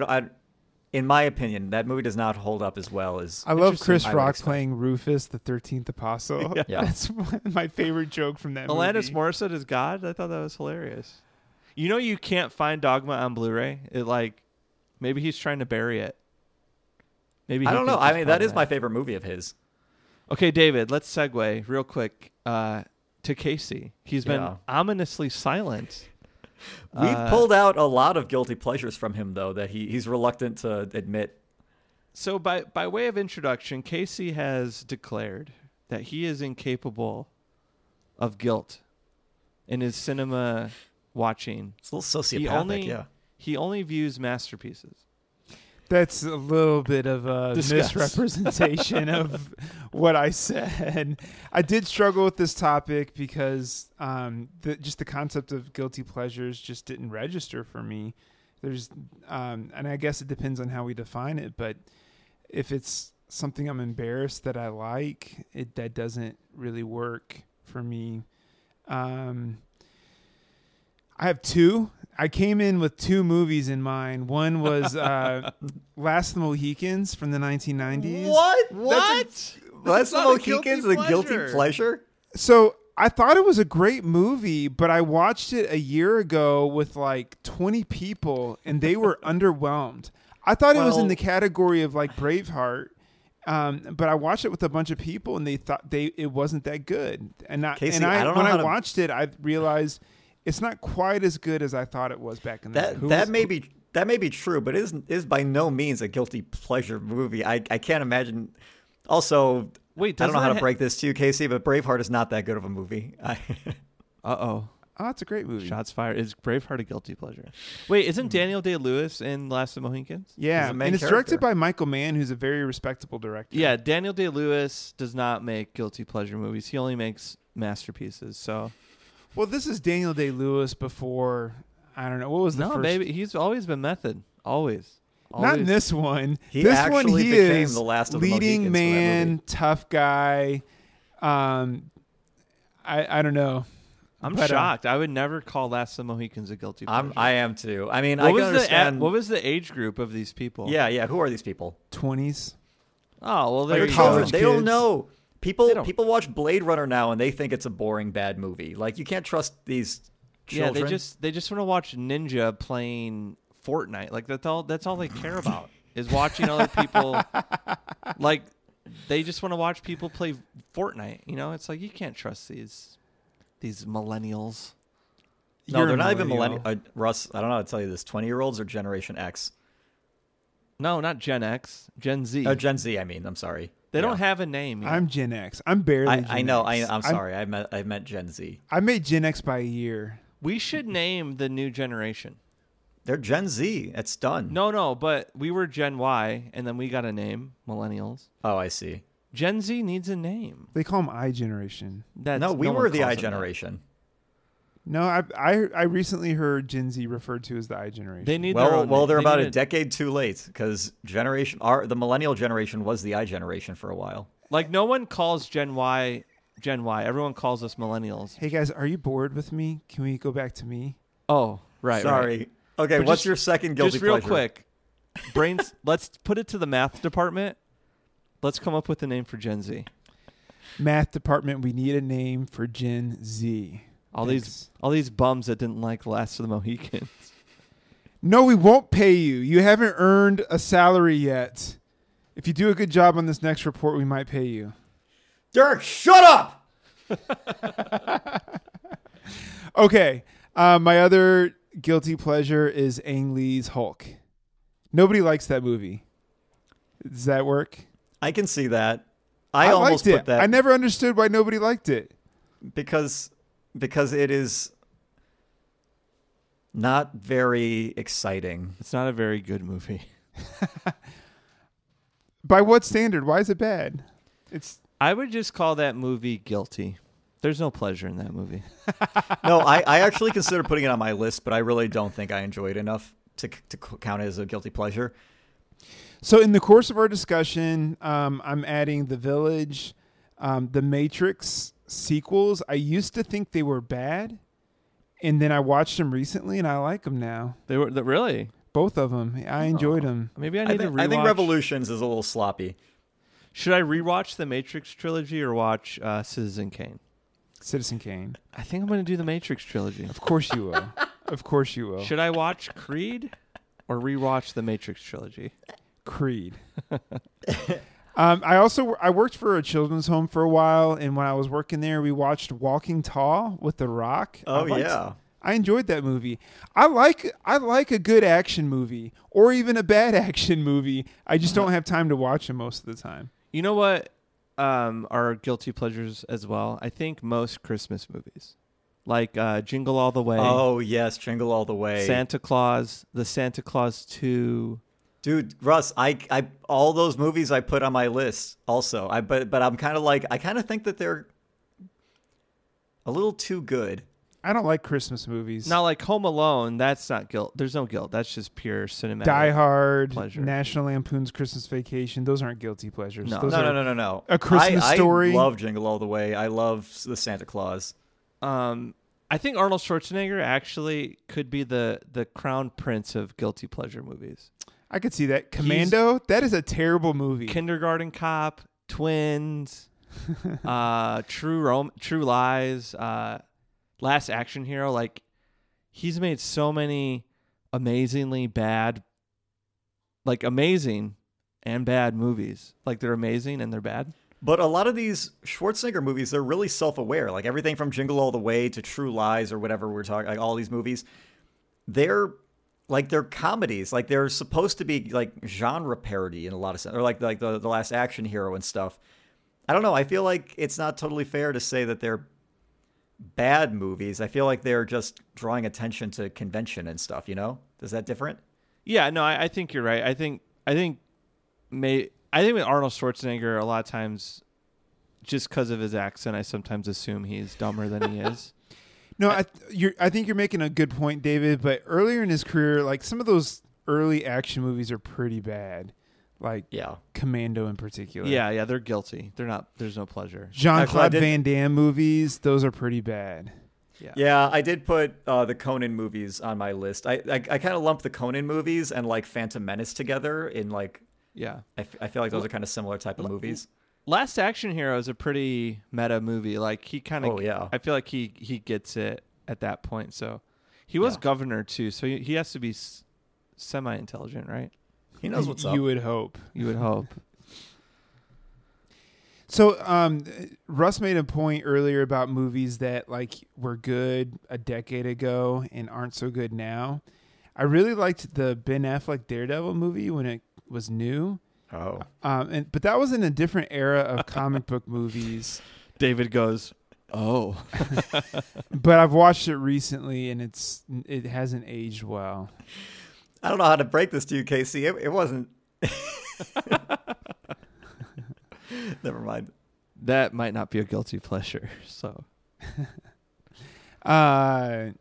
in my opinion, that movie does not hold up as well as. I love Chris Rock playing Rufus, the 13th Apostle. Yeah. That's my favorite joke from that Alanis movie. Morissette is God? I thought that was hilarious. You know you can't find Dogma on Blu-ray? Maybe he's trying to bury it. Maybe I don't know. I mean, that is my favorite movie of his. Okay, David, let's segue real quick to Casey. He's been ominously silent. We've pulled out a lot of guilty pleasures from him, though, that he's reluctant to admit. So by way of introduction, Casey has declared that he is incapable of guilt in his cinema watching. It's a little sociopathic, He only views masterpieces. That's a little bit of a Discuss. misrepresentation of what I said. I did struggle with this topic because just the concept of guilty pleasures just didn't register for me. There's, and I guess it depends on how we define it, but if it's something I'm embarrassed that I like, that doesn't really work for me. I have two. I came in with two movies in mind. One was Last of the Mohicans from the 1990s. What? Last of the Mohicans, a guilty pleasure? So I thought it was a great movie, but I watched it a year ago with like 20 people, and they were underwhelmed. I thought it was in the category of like Braveheart, but I watched it with a bunch of people, and they thought it wasn't that good. And Casey, when I watched it, I realized it's not quite as good as I thought it was back in the day. That may be true, but it is by no means a guilty pleasure movie. I can't imagine. Also, wait, I don't know how to break this to you, Casey, but Braveheart is not that good of a movie. Uh-oh. Oh, it's a great movie. Shots fired. Is Braveheart a guilty pleasure? Wait, isn't Daniel Day-Lewis in Last of the Mohicans? Yeah, He's the main and it's character. directed by Michael Mann, who's a very respectable director. Yeah, Daniel Day-Lewis does not make guilty pleasure movies. He only makes masterpieces. So, well, this is Daniel Day-Lewis before, I don't know, what was the first? No, maybe he's always been method. Always. Not in this one. He this actually one, he became is the Last of the leading Mohicans for that man, movie. tough guy. I don't know. I'm But, shocked. I would never call Last of the Mohicans a guilty pleasure. I am too. I mean, What I was can understand. what was the age group of these people? Yeah. Who are these people? 20s. Oh, well, They're there you college go. They don't kids. know. They don't- People watch Blade Runner now and they think it's a boring bad movie. Like you can't trust these children. Yeah, they just want to watch Ninja playing Fortnite. Like that's all they care about is watching other people. Like they just want to watch people play Fortnite. You know, it's like you can't trust these millennials. No, You're they're a not even millennial. millennial. Russ, I don't know how to tell you this. 20-year-olds or Generation X? No, not Gen X, Gen Z. Gen Z. I mean, I'm sorry. They don't have a name. I'm Gen X. I'm barely Gen I know. X. I'm sorry. I meant Gen Z. I made Gen X by a year. We should name the new generation. They're Gen Z. It's done. No, but we were Gen Y, and then we got a name, millennials. Oh, I see. Gen Z needs a name. They call them I generation. That's, We no were one the calls I them that. generation. No, I recently heard Gen Z referred to as the I generation. They need their own Well, name. they're They about need a decade too late because the millennial generation was the I generation for a while. Like no one calls Gen Y. Everyone calls us millennials. Hey guys, are you bored with me? Can we go back to me? Oh, right. Sorry. Right. Okay, But what's just- your second guilty Just real pleasure? quick, brains. Let's put it to the math department. Let's come up with a name for Gen Z. Math department, we need a name for Gen Z. All Thanks. these bums that didn't like Last of the Mohicans. No, we won't pay you. You haven't earned a salary yet. If you do a good job on this next report, we might pay you. Derek, shut up! Okay. My other guilty pleasure is Ang Lee's Hulk. Nobody likes that movie. Does that work? I can see that. I almost liked it. put that I never understood why nobody liked it. because it is not very exciting. It's not a very good movie. By what standard? Why is it bad? I would just call that movie guilty. There's no pleasure in that movie. No, I actually considered putting it on my list, but I really don't think I enjoyed it enough to count it as a guilty pleasure. So in the course of our discussion, I'm adding The Village, the Matrix sequels. I used to think they were bad, and then I watched them recently, and I like them now. They were really. Both of them. I enjoyed them. Maybe I need to rewatch. I think Revolutions is a little sloppy. Should I rewatch the Matrix trilogy or watch Citizen Kane? Citizen Kane. I think I'm going to do the Matrix trilogy. Of course you will. Of course you will. Should I watch Creed or rewatch the Matrix trilogy? Creed. I worked for a children's home for a while, and when I was working there, we watched Walking Tall with The Rock. Oh, yeah. I enjoyed that movie. I like a good action movie or even a bad action movie. I just don't have time to watch them most of the time. You know what are guilty pleasures as well? I think most Christmas movies. Like Jingle All the Way. Oh, yes, Jingle All the Way. Santa Claus, the Santa Claus 2. Dude, Russ, I all those movies I put on my list also. But I'm kind of like, I kind of think that they're a little too good. I don't like Christmas movies. Not like Home Alone. That's not guilt. There's no guilt. That's just pure cinematic. Die Hard, pleasure. National Lampoon's Christmas Vacation. Those aren't guilty pleasures. No. Those No. are A Christmas Story. I love Jingle All the Way. I love the Santa Claus. I think Arnold Schwarzenegger actually could be the crown prince of guilty pleasure movies. I could see that. Commando, that is a terrible movie. Kindergarten Cop, Twins, True Lies, Last Action Hero. Like, he's made so many amazingly bad, like amazing and bad movies. Like, they're amazing and they're bad. But a lot of these Schwarzenegger movies, they're really self-aware. Like everything from Jingle All the Way to True Lies or whatever we're talking, like all these movies, they're comedies. Like they're supposed to be like genre parody in a lot of sense, or like the Last Action Hero and stuff. I don't know. I feel like it's not totally fair to say that they're bad movies. I feel like they're just drawing attention to convention and stuff. You know, is that different? Yeah, no, I think you're right. I think with Arnold Schwarzenegger, a lot of times, just because of his accent, I sometimes assume he's dumber than he is. No, I think you're making a good point, David. But earlier in his career, like some of those early action movies are pretty bad. Like Commando in particular. Yeah, they're guilty. They're not. There's no pleasure. Jean-Claude Van Damme movies, those are pretty bad. Yeah, I did put the Conan movies on my list. I kind of lumped the Conan movies and like Phantom Menace together in like. Yeah. I feel like those are kind of similar type of movies. Last Action Hero is a pretty meta movie. Like he kind of, I feel like he gets it at that point. So he was governor too. So he has to be semi-intelligent, right? He knows what's up. You would hope. So Russ made a point earlier about movies that like were good a decade ago and aren't so good now. I really liked the Ben Affleck Daredevil movie when it was new. But that was in a different era of comic book movies. David goes, "Oh." But I've watched it recently and it hasn't aged well. I don't know how to break this to you, Casey. It wasn't. Never mind. That might not be a guilty pleasure. So. Yeah.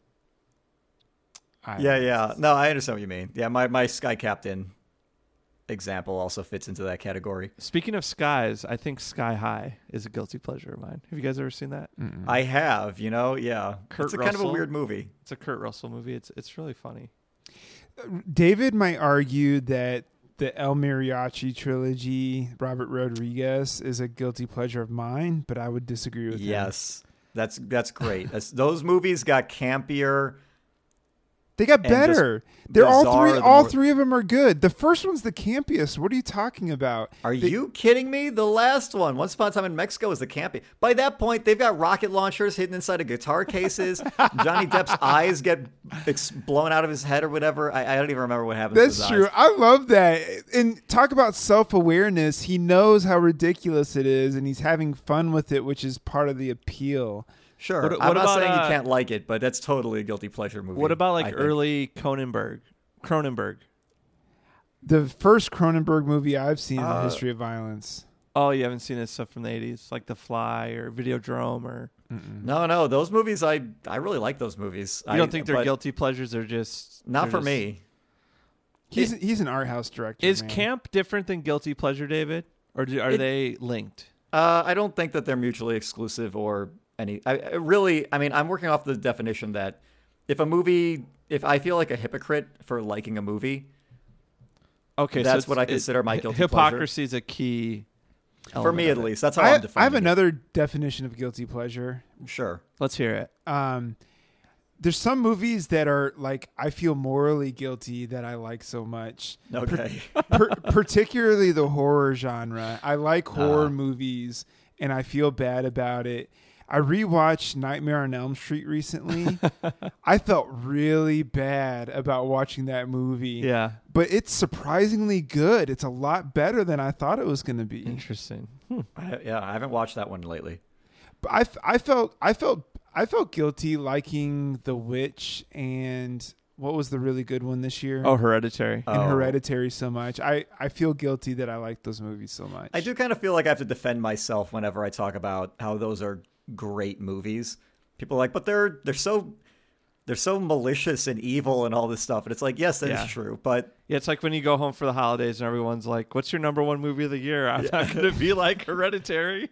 No, I understand what you mean. Yeah, my Sky Captain example also fits into that category. Speaking of skies, I think Sky High is a guilty pleasure of mine. Have you guys ever seen that? Mm-mm. I have, yeah. Kurt Russell, kind of a weird movie. It's a Kurt Russell movie. It's really funny. David might argue that the El Mariachi trilogy, Robert Rodriguez, is a guilty pleasure of mine, but I would disagree with him. Yes, that's great. Those movies got campier. They got and better. just They're all bizarre, three. the All more- three of them are good. The first one's the campiest. What are you talking about? Are you kidding me? The last one, Once Upon a Time in Mexico, is the campy. By that point, they've got rocket launchers hidden inside of guitar cases. Johnny Depp's eyes get blown out of his head or whatever. I don't even remember what happens to his That's true. eyes. I love that. And talk about self-awareness. He knows how ridiculous it is, and he's having fun with it, which is part of the appeal. Sure. What I'm not about, saying you can't like it, but that's totally a guilty pleasure movie. What about I like think. early Cronenberg? The first Cronenberg movie I've seen in the history of violence. Oh, you haven't seen this stuff from the 80s, like The Fly or Videodrome, or No, those movies, I really like those movies. you don't think they're but guilty pleasures? They're just Not they're for just- me. He's an art house director. Is man. camp different than guilty pleasure, David, or are they linked? I don't think that they're mutually exclusive or any. I mean, I'm working off the definition that if I feel like a hypocrite for liking a movie, Okay, That's so what I consider my guilty hypocrisy is a key. for me element at of it. least, that's how I I'm defining have it. another definition of guilty pleasure. Sure. Let's hear it. There's some movies that are like I feel morally guilty that I like so much. Okay. Particularly the horror genre. I like horror movies and I feel bad about it. I rewatched Nightmare on Elm Street recently. I felt really bad about watching that movie. Yeah, But it's surprisingly good. It's a lot better than I thought it was going to be. interesting. I haven't watched that one lately. But I felt guilty liking The Witch and what was the really good one this year? Oh, Hereditary. And Hereditary so much. I feel guilty that I like those movies so much. I do kind of feel like I have to defend myself whenever I talk about how those are great movies. People are like, but they're so malicious and evil and all this stuff. And it's like, yes, that is true. But Yeah, it's like when you go home for the holidays and everyone's like, "What's your number one movie of the year?" I'm not going to be like Hereditary.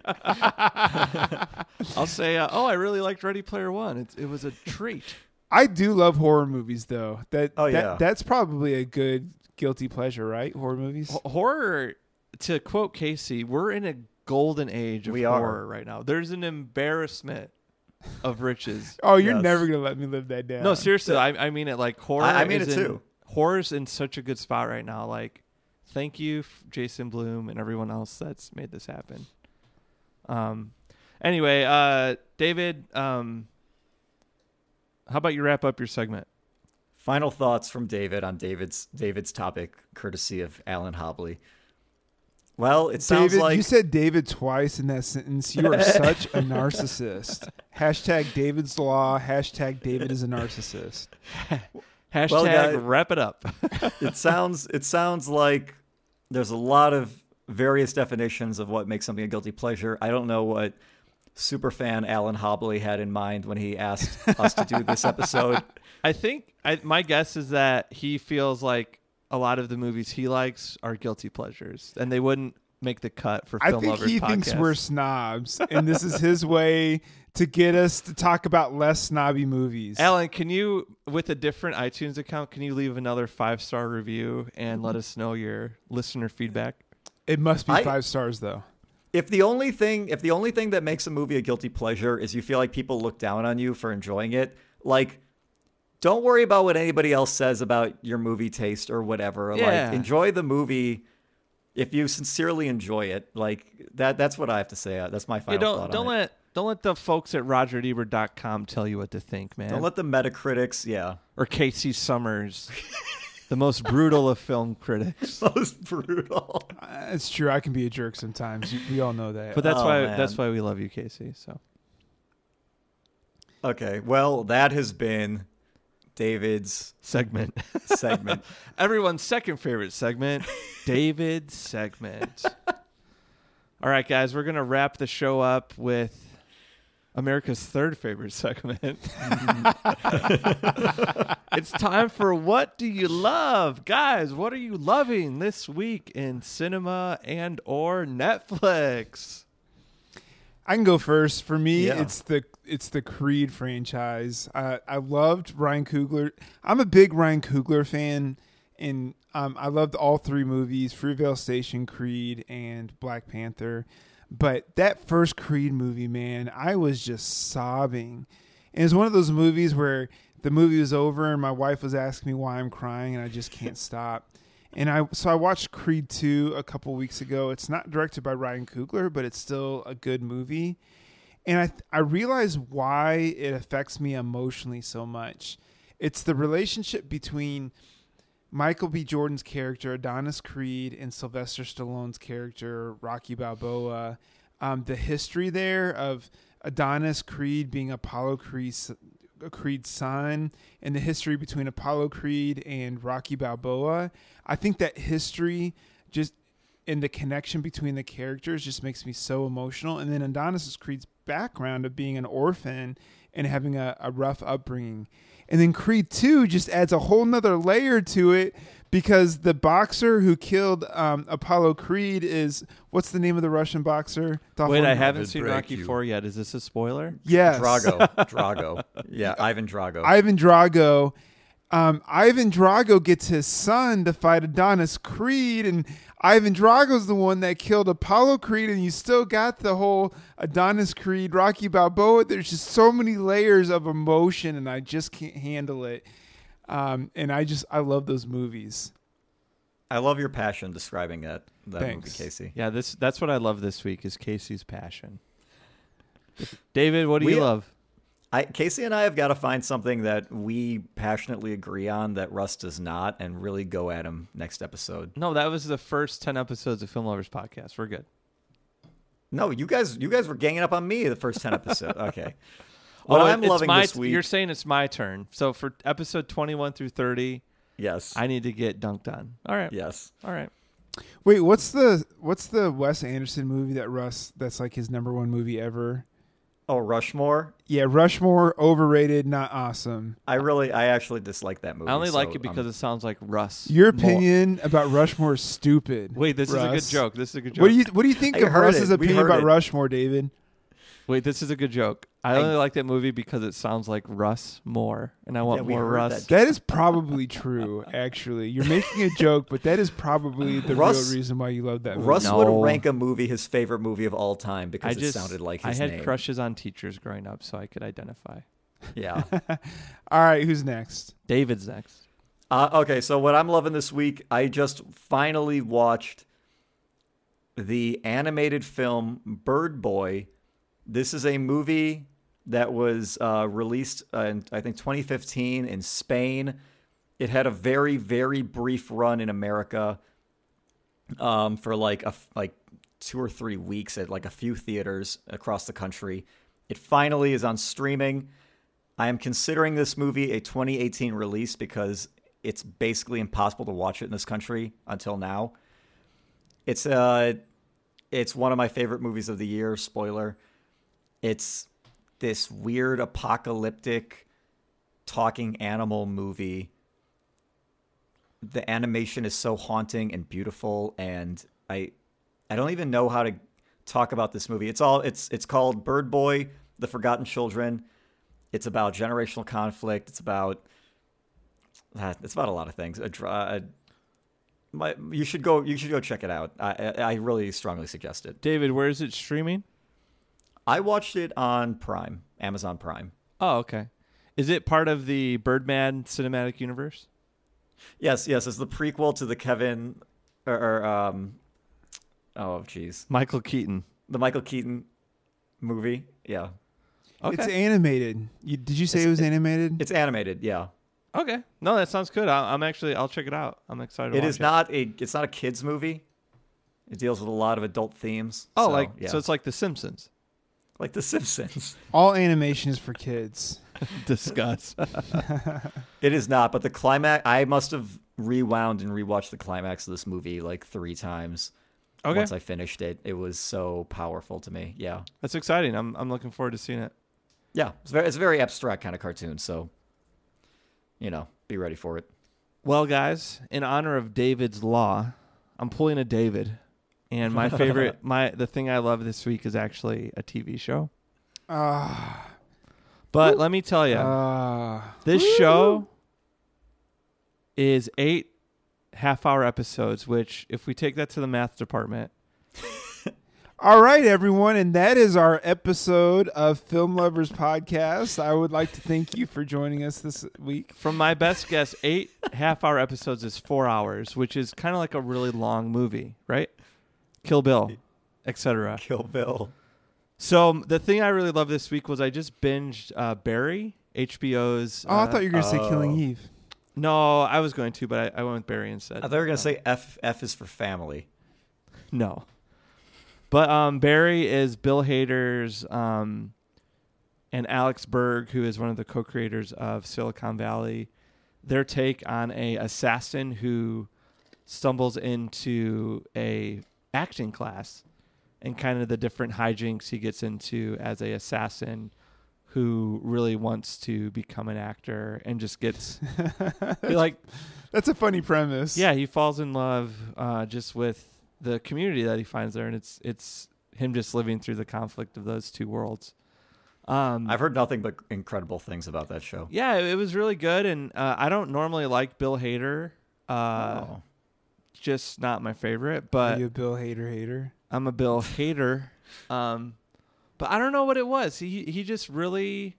I'll say, "Oh, I really liked Ready Player One. It was a treat." I do love horror movies though. yeah. That's probably a good guilty pleasure, right? Horror movies. Horror, to quote Casey, we're in a golden age of We are. horror right now. There's an embarrassment of riches. Oh, you're Yes. never gonna let me live that down. No, seriously, I mean it. Like horror, I mean is it too. Horror's in such a good spot right now. Like, thank you, Jason Blum and everyone else that's made this happen. Anyway, David, how about you wrap up your segment? final thoughts from David on David's topic, courtesy of Alan Hobley. Well, it sounds David, like you said David twice in that sentence. You are such a narcissist. Hashtag David's Law. Hashtag David is a narcissist. Hashtag guys- wrap it up. it sounds like there's a lot of various definitions of what makes something a guilty pleasure. I don't know what superfan Alan Hobley had in mind when he asked us to do this episode. I think my guess is that he feels like a lot of the movies he likes are guilty pleasures, and they wouldn't make the cut for I Film think Lovers he podcast. thinks we're snobs, and this is his way to get us to talk about less snobby movies. Alan, can you, with a different iTunes account, can you leave another 5-star review and let us know your listener feedback? It must be I- 5 stars, though. If the only thing that makes a movie a guilty pleasure is you feel like people look down on you for enjoying it, like, don't worry about what anybody else says about your movie taste or whatever. Yeah. Like, enjoy the movie if you sincerely enjoy it. Like that's what I have to say. That's my final thought on it. Don't let the folks at RogerEbert.com tell you what to think, man. Don't let the Metacritics, or Casey Summers, the most brutal of film critics. most brutal. It's true. I can be a jerk sometimes. We all know that. But that's Oh, why man. that's why we love you, Casey. So Okay, well, that has been David's segment. segment. Everyone's second favorite segment, David's segment. All right, guys, we're gonna wrap the show up with America's third favorite segment. It's time for What Do You Love? Guys, what are you loving this week in cinema and or Netflix? I can go first. For me, Yeah. it's the Creed franchise. I loved Ryan Coogler. I'm a big Ryan Coogler fan, and I loved all 3 movies: Fruitvale Station, Creed, and Black Panther. But that first Creed movie, man, I was just sobbing. And it's one of those movies where the movie was over and my wife was asking me why I'm crying and I just can't stop. And I watched Creed 2 a couple weeks ago. It's not directed by Ryan Coogler, but it's still a good movie. And I realized why it affects me emotionally so much. It's the relationship between Michael B. Jordan's character, Adonis Creed, and Sylvester Stallone's character, Rocky Balboa. The history there of Adonis Creed being Apollo Creed's son, and the history between Apollo Creed and Rocky Balboa. I think that history just and the connection between the characters just makes me so emotional. And then Adonis Creed's background of being an orphan and having a rough upbringing. And then Creed 2 just adds a whole nother layer to it because the boxer who killed Apollo Creed is, what's the name of the Russian boxer? Wait, I haven't seen Rocky 4 yet. Is this a spoiler? Yes. Drago. Yeah, Ivan Drago. Ivan Drago. Ivan Drago gets his son to fight Adonis Creed, and Ivan Drago's the one that killed Apollo Creed, and you still got the whole Adonis Creed, Rocky Balboa. There's just so many layers of emotion, and I just can't handle it. And I love those movies. I love your passion describing that movie, Thanks. Casey. Yeah, that's what I love this week is Casey's passion. David, what do you love? Casey and I have got to find something that we passionately agree on that Russ does not, and really go at him next episode. No, that was the first 10 episodes of Film Lovers Podcast. We're good. No, you guys were ganging up on me the first 10 episodes. Okay. What I'm loving this week. You're saying it's my turn. So for episode 21 through 30, yes, I need to get dunked on. All right. Yes. All right. Wait, what's the Wes Anderson movie that's like his number one movie ever? Oh, Rushmore? Yeah, Rushmore, overrated, not awesome. I actually dislike that movie. I only like it because it sounds like Russ. Your opinion about Rushmore is stupid. Wait, this Russ. is a good joke. This is a good joke. What do you think of Russ's opinion about Rushmore, David? Wait, this is a good joke. I only like that movie because it sounds like Russ more, and I want more Russ. That is probably true, actually. You're making a joke, but that is probably the real reason why you love that movie. Russ would rank a movie his favorite movie of all time because it sounded like his name. I had crushes on teachers growing up, so I could identify. Yeah. All right, who's next? David's next. Okay, so what I'm loving this week, I just finally watched the animated film Bird Boy. This is a movie that was released in, I think, 2015 in Spain. It had a very, very brief run in America for like 2 or 3 weeks at like a few theaters across the country. It finally is on streaming. I am considering this movie a 2018 release because it's basically impossible to watch it in this country until now. It's one of my favorite movies of the year. Spoiler. It's this weird apocalyptic talking animal movie. The animation is so haunting and beautiful, and I don't even know how to talk about this movie. It's called Bird Boy: The Forgotten Children. It's about generational conflict. It's about a lot of things. You should go check it out. I really strongly suggest it. David, where is it streaming? I watched it on Prime, Amazon Prime. Oh, okay. Is it part of the Birdman cinematic universe? Yes. It's the prequel to the Michael Keaton. The Michael Keaton movie. Yeah. Okay. It's animated. Did you say it was animated? It's animated. Yeah. Okay. No, that sounds good. I'll check it out. I'm excited to watch it. It's not a kids movie. It deals with a lot of adult themes. Oh, so it's like The Simpsons. Like The Simpsons. All animation is for kids. Discuss. It is not, but the climax, I must have rewound and rewatched the climax of this movie like 3 times. Okay. Once I finished it. It was so powerful to me. Yeah. That's exciting. I'm looking forward to seeing it. Yeah. It's a very abstract kind of cartoon, so be ready for it. Well, guys, in honor of David's Law, I'm pulling a David. And my favorite, the thing I love this week is actually a TV show. But let me tell you, this show is 8 half-hour episodes, which, if we take that to the math department, All right, everyone, and that is our episode of Film Lovers Podcast. I would like to thank you for joining us this week. From my best guess, 8 half-hour episodes is 4 hours, which is kind of like a really long movie, right? Kill Bill, etc. Kill Bill. So the thing I really love this week was I just binged Barry, HBO's. I thought you were going to say Killing Eve. No, I was going to, but I went with Barry instead. I thought you were going to say F is for family. No. But Barry is Bill Hader's and Alex Berg, who is one of the co-creators of Silicon Valley, their take on a assassin who stumbles into a acting class and kind of the different hijinks he gets into as a assassin who really wants to become an actor and just gets That's a funny premise. Yeah, he falls in love just with the community that he finds there, and it's him just living through the conflict of those two worlds. I've heard nothing but incredible things about that show. Yeah, it was really good, and I don't normally like Bill Hader. Just not my favorite, but Are you a Bill Hader hater? I'm a Bill Hader. But I don't know what it was. He just really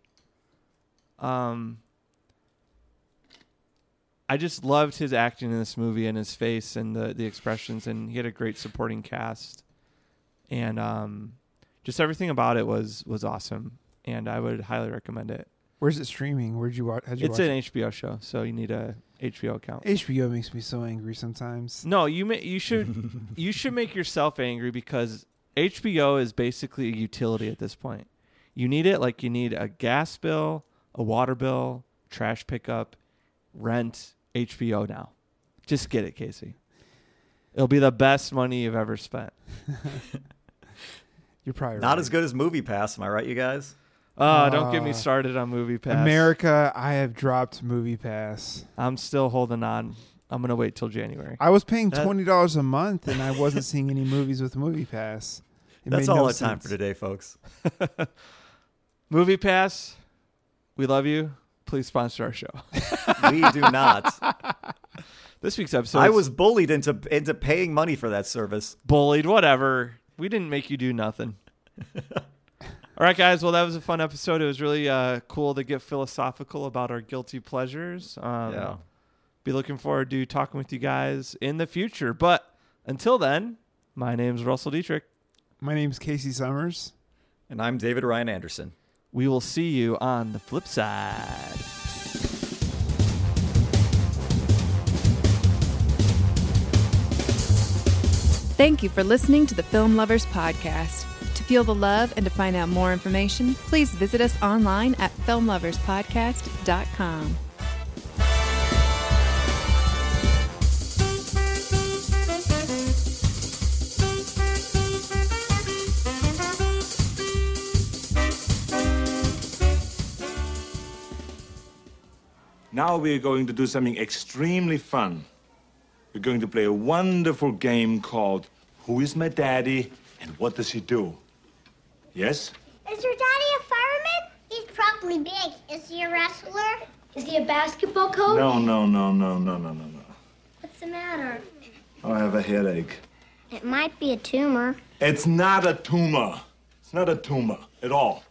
I just loved his acting in this movie and his face and the expressions, and he had a great supporting cast. And just everything about it was awesome, and I would highly recommend it. Where's it streaming? Where'd you watch? It's an HBO show, so you need a HBO account. HBO makes me so angry sometimes. No, you should you should make yourself angry because HBO is basically a utility at this point. You need it like you need a gas bill, a water bill, trash pickup, rent, HBO now. Just get it, Casey. It'll be the best money you've ever spent. You're probably Not right. as good as MoviePass, am I right, you guys? Don't get me started on MoviePass. America, I have dropped MoviePass. I'm still holding on. I'm going to wait till January. I was paying $20 a month, and I wasn't seeing any movies with MoviePass. That's all our time for today, folks. MoviePass, we love you. Please sponsor our show. We do not. This week's episode. I was bullied into paying money for that service. Bullied, whatever. We didn't make you do nothing. All right, guys. Well, that was a fun episode. It was really cool to get philosophical about our guilty pleasures. Yeah. Be looking forward to talking with you guys in the future. But until then, my name's Russell Dietrich. My name's Casey Summers. And I'm David Ryan Anderson. We will see you on the flip side. Thank you for listening to the Film Lovers Podcast. To feel the love and to find out more information, please visit us online at filmloverspodcast.com. Now we're going to do something extremely fun. We're going to play a wonderful game called Who is My Daddy and What Does He Do? Yes? Is your daddy a fireman? He's probably big. Is he a wrestler? Is he a basketball coach? No. What's the matter? I have a headache. It might be a tumor. It's not a tumor. It's not a tumor at all.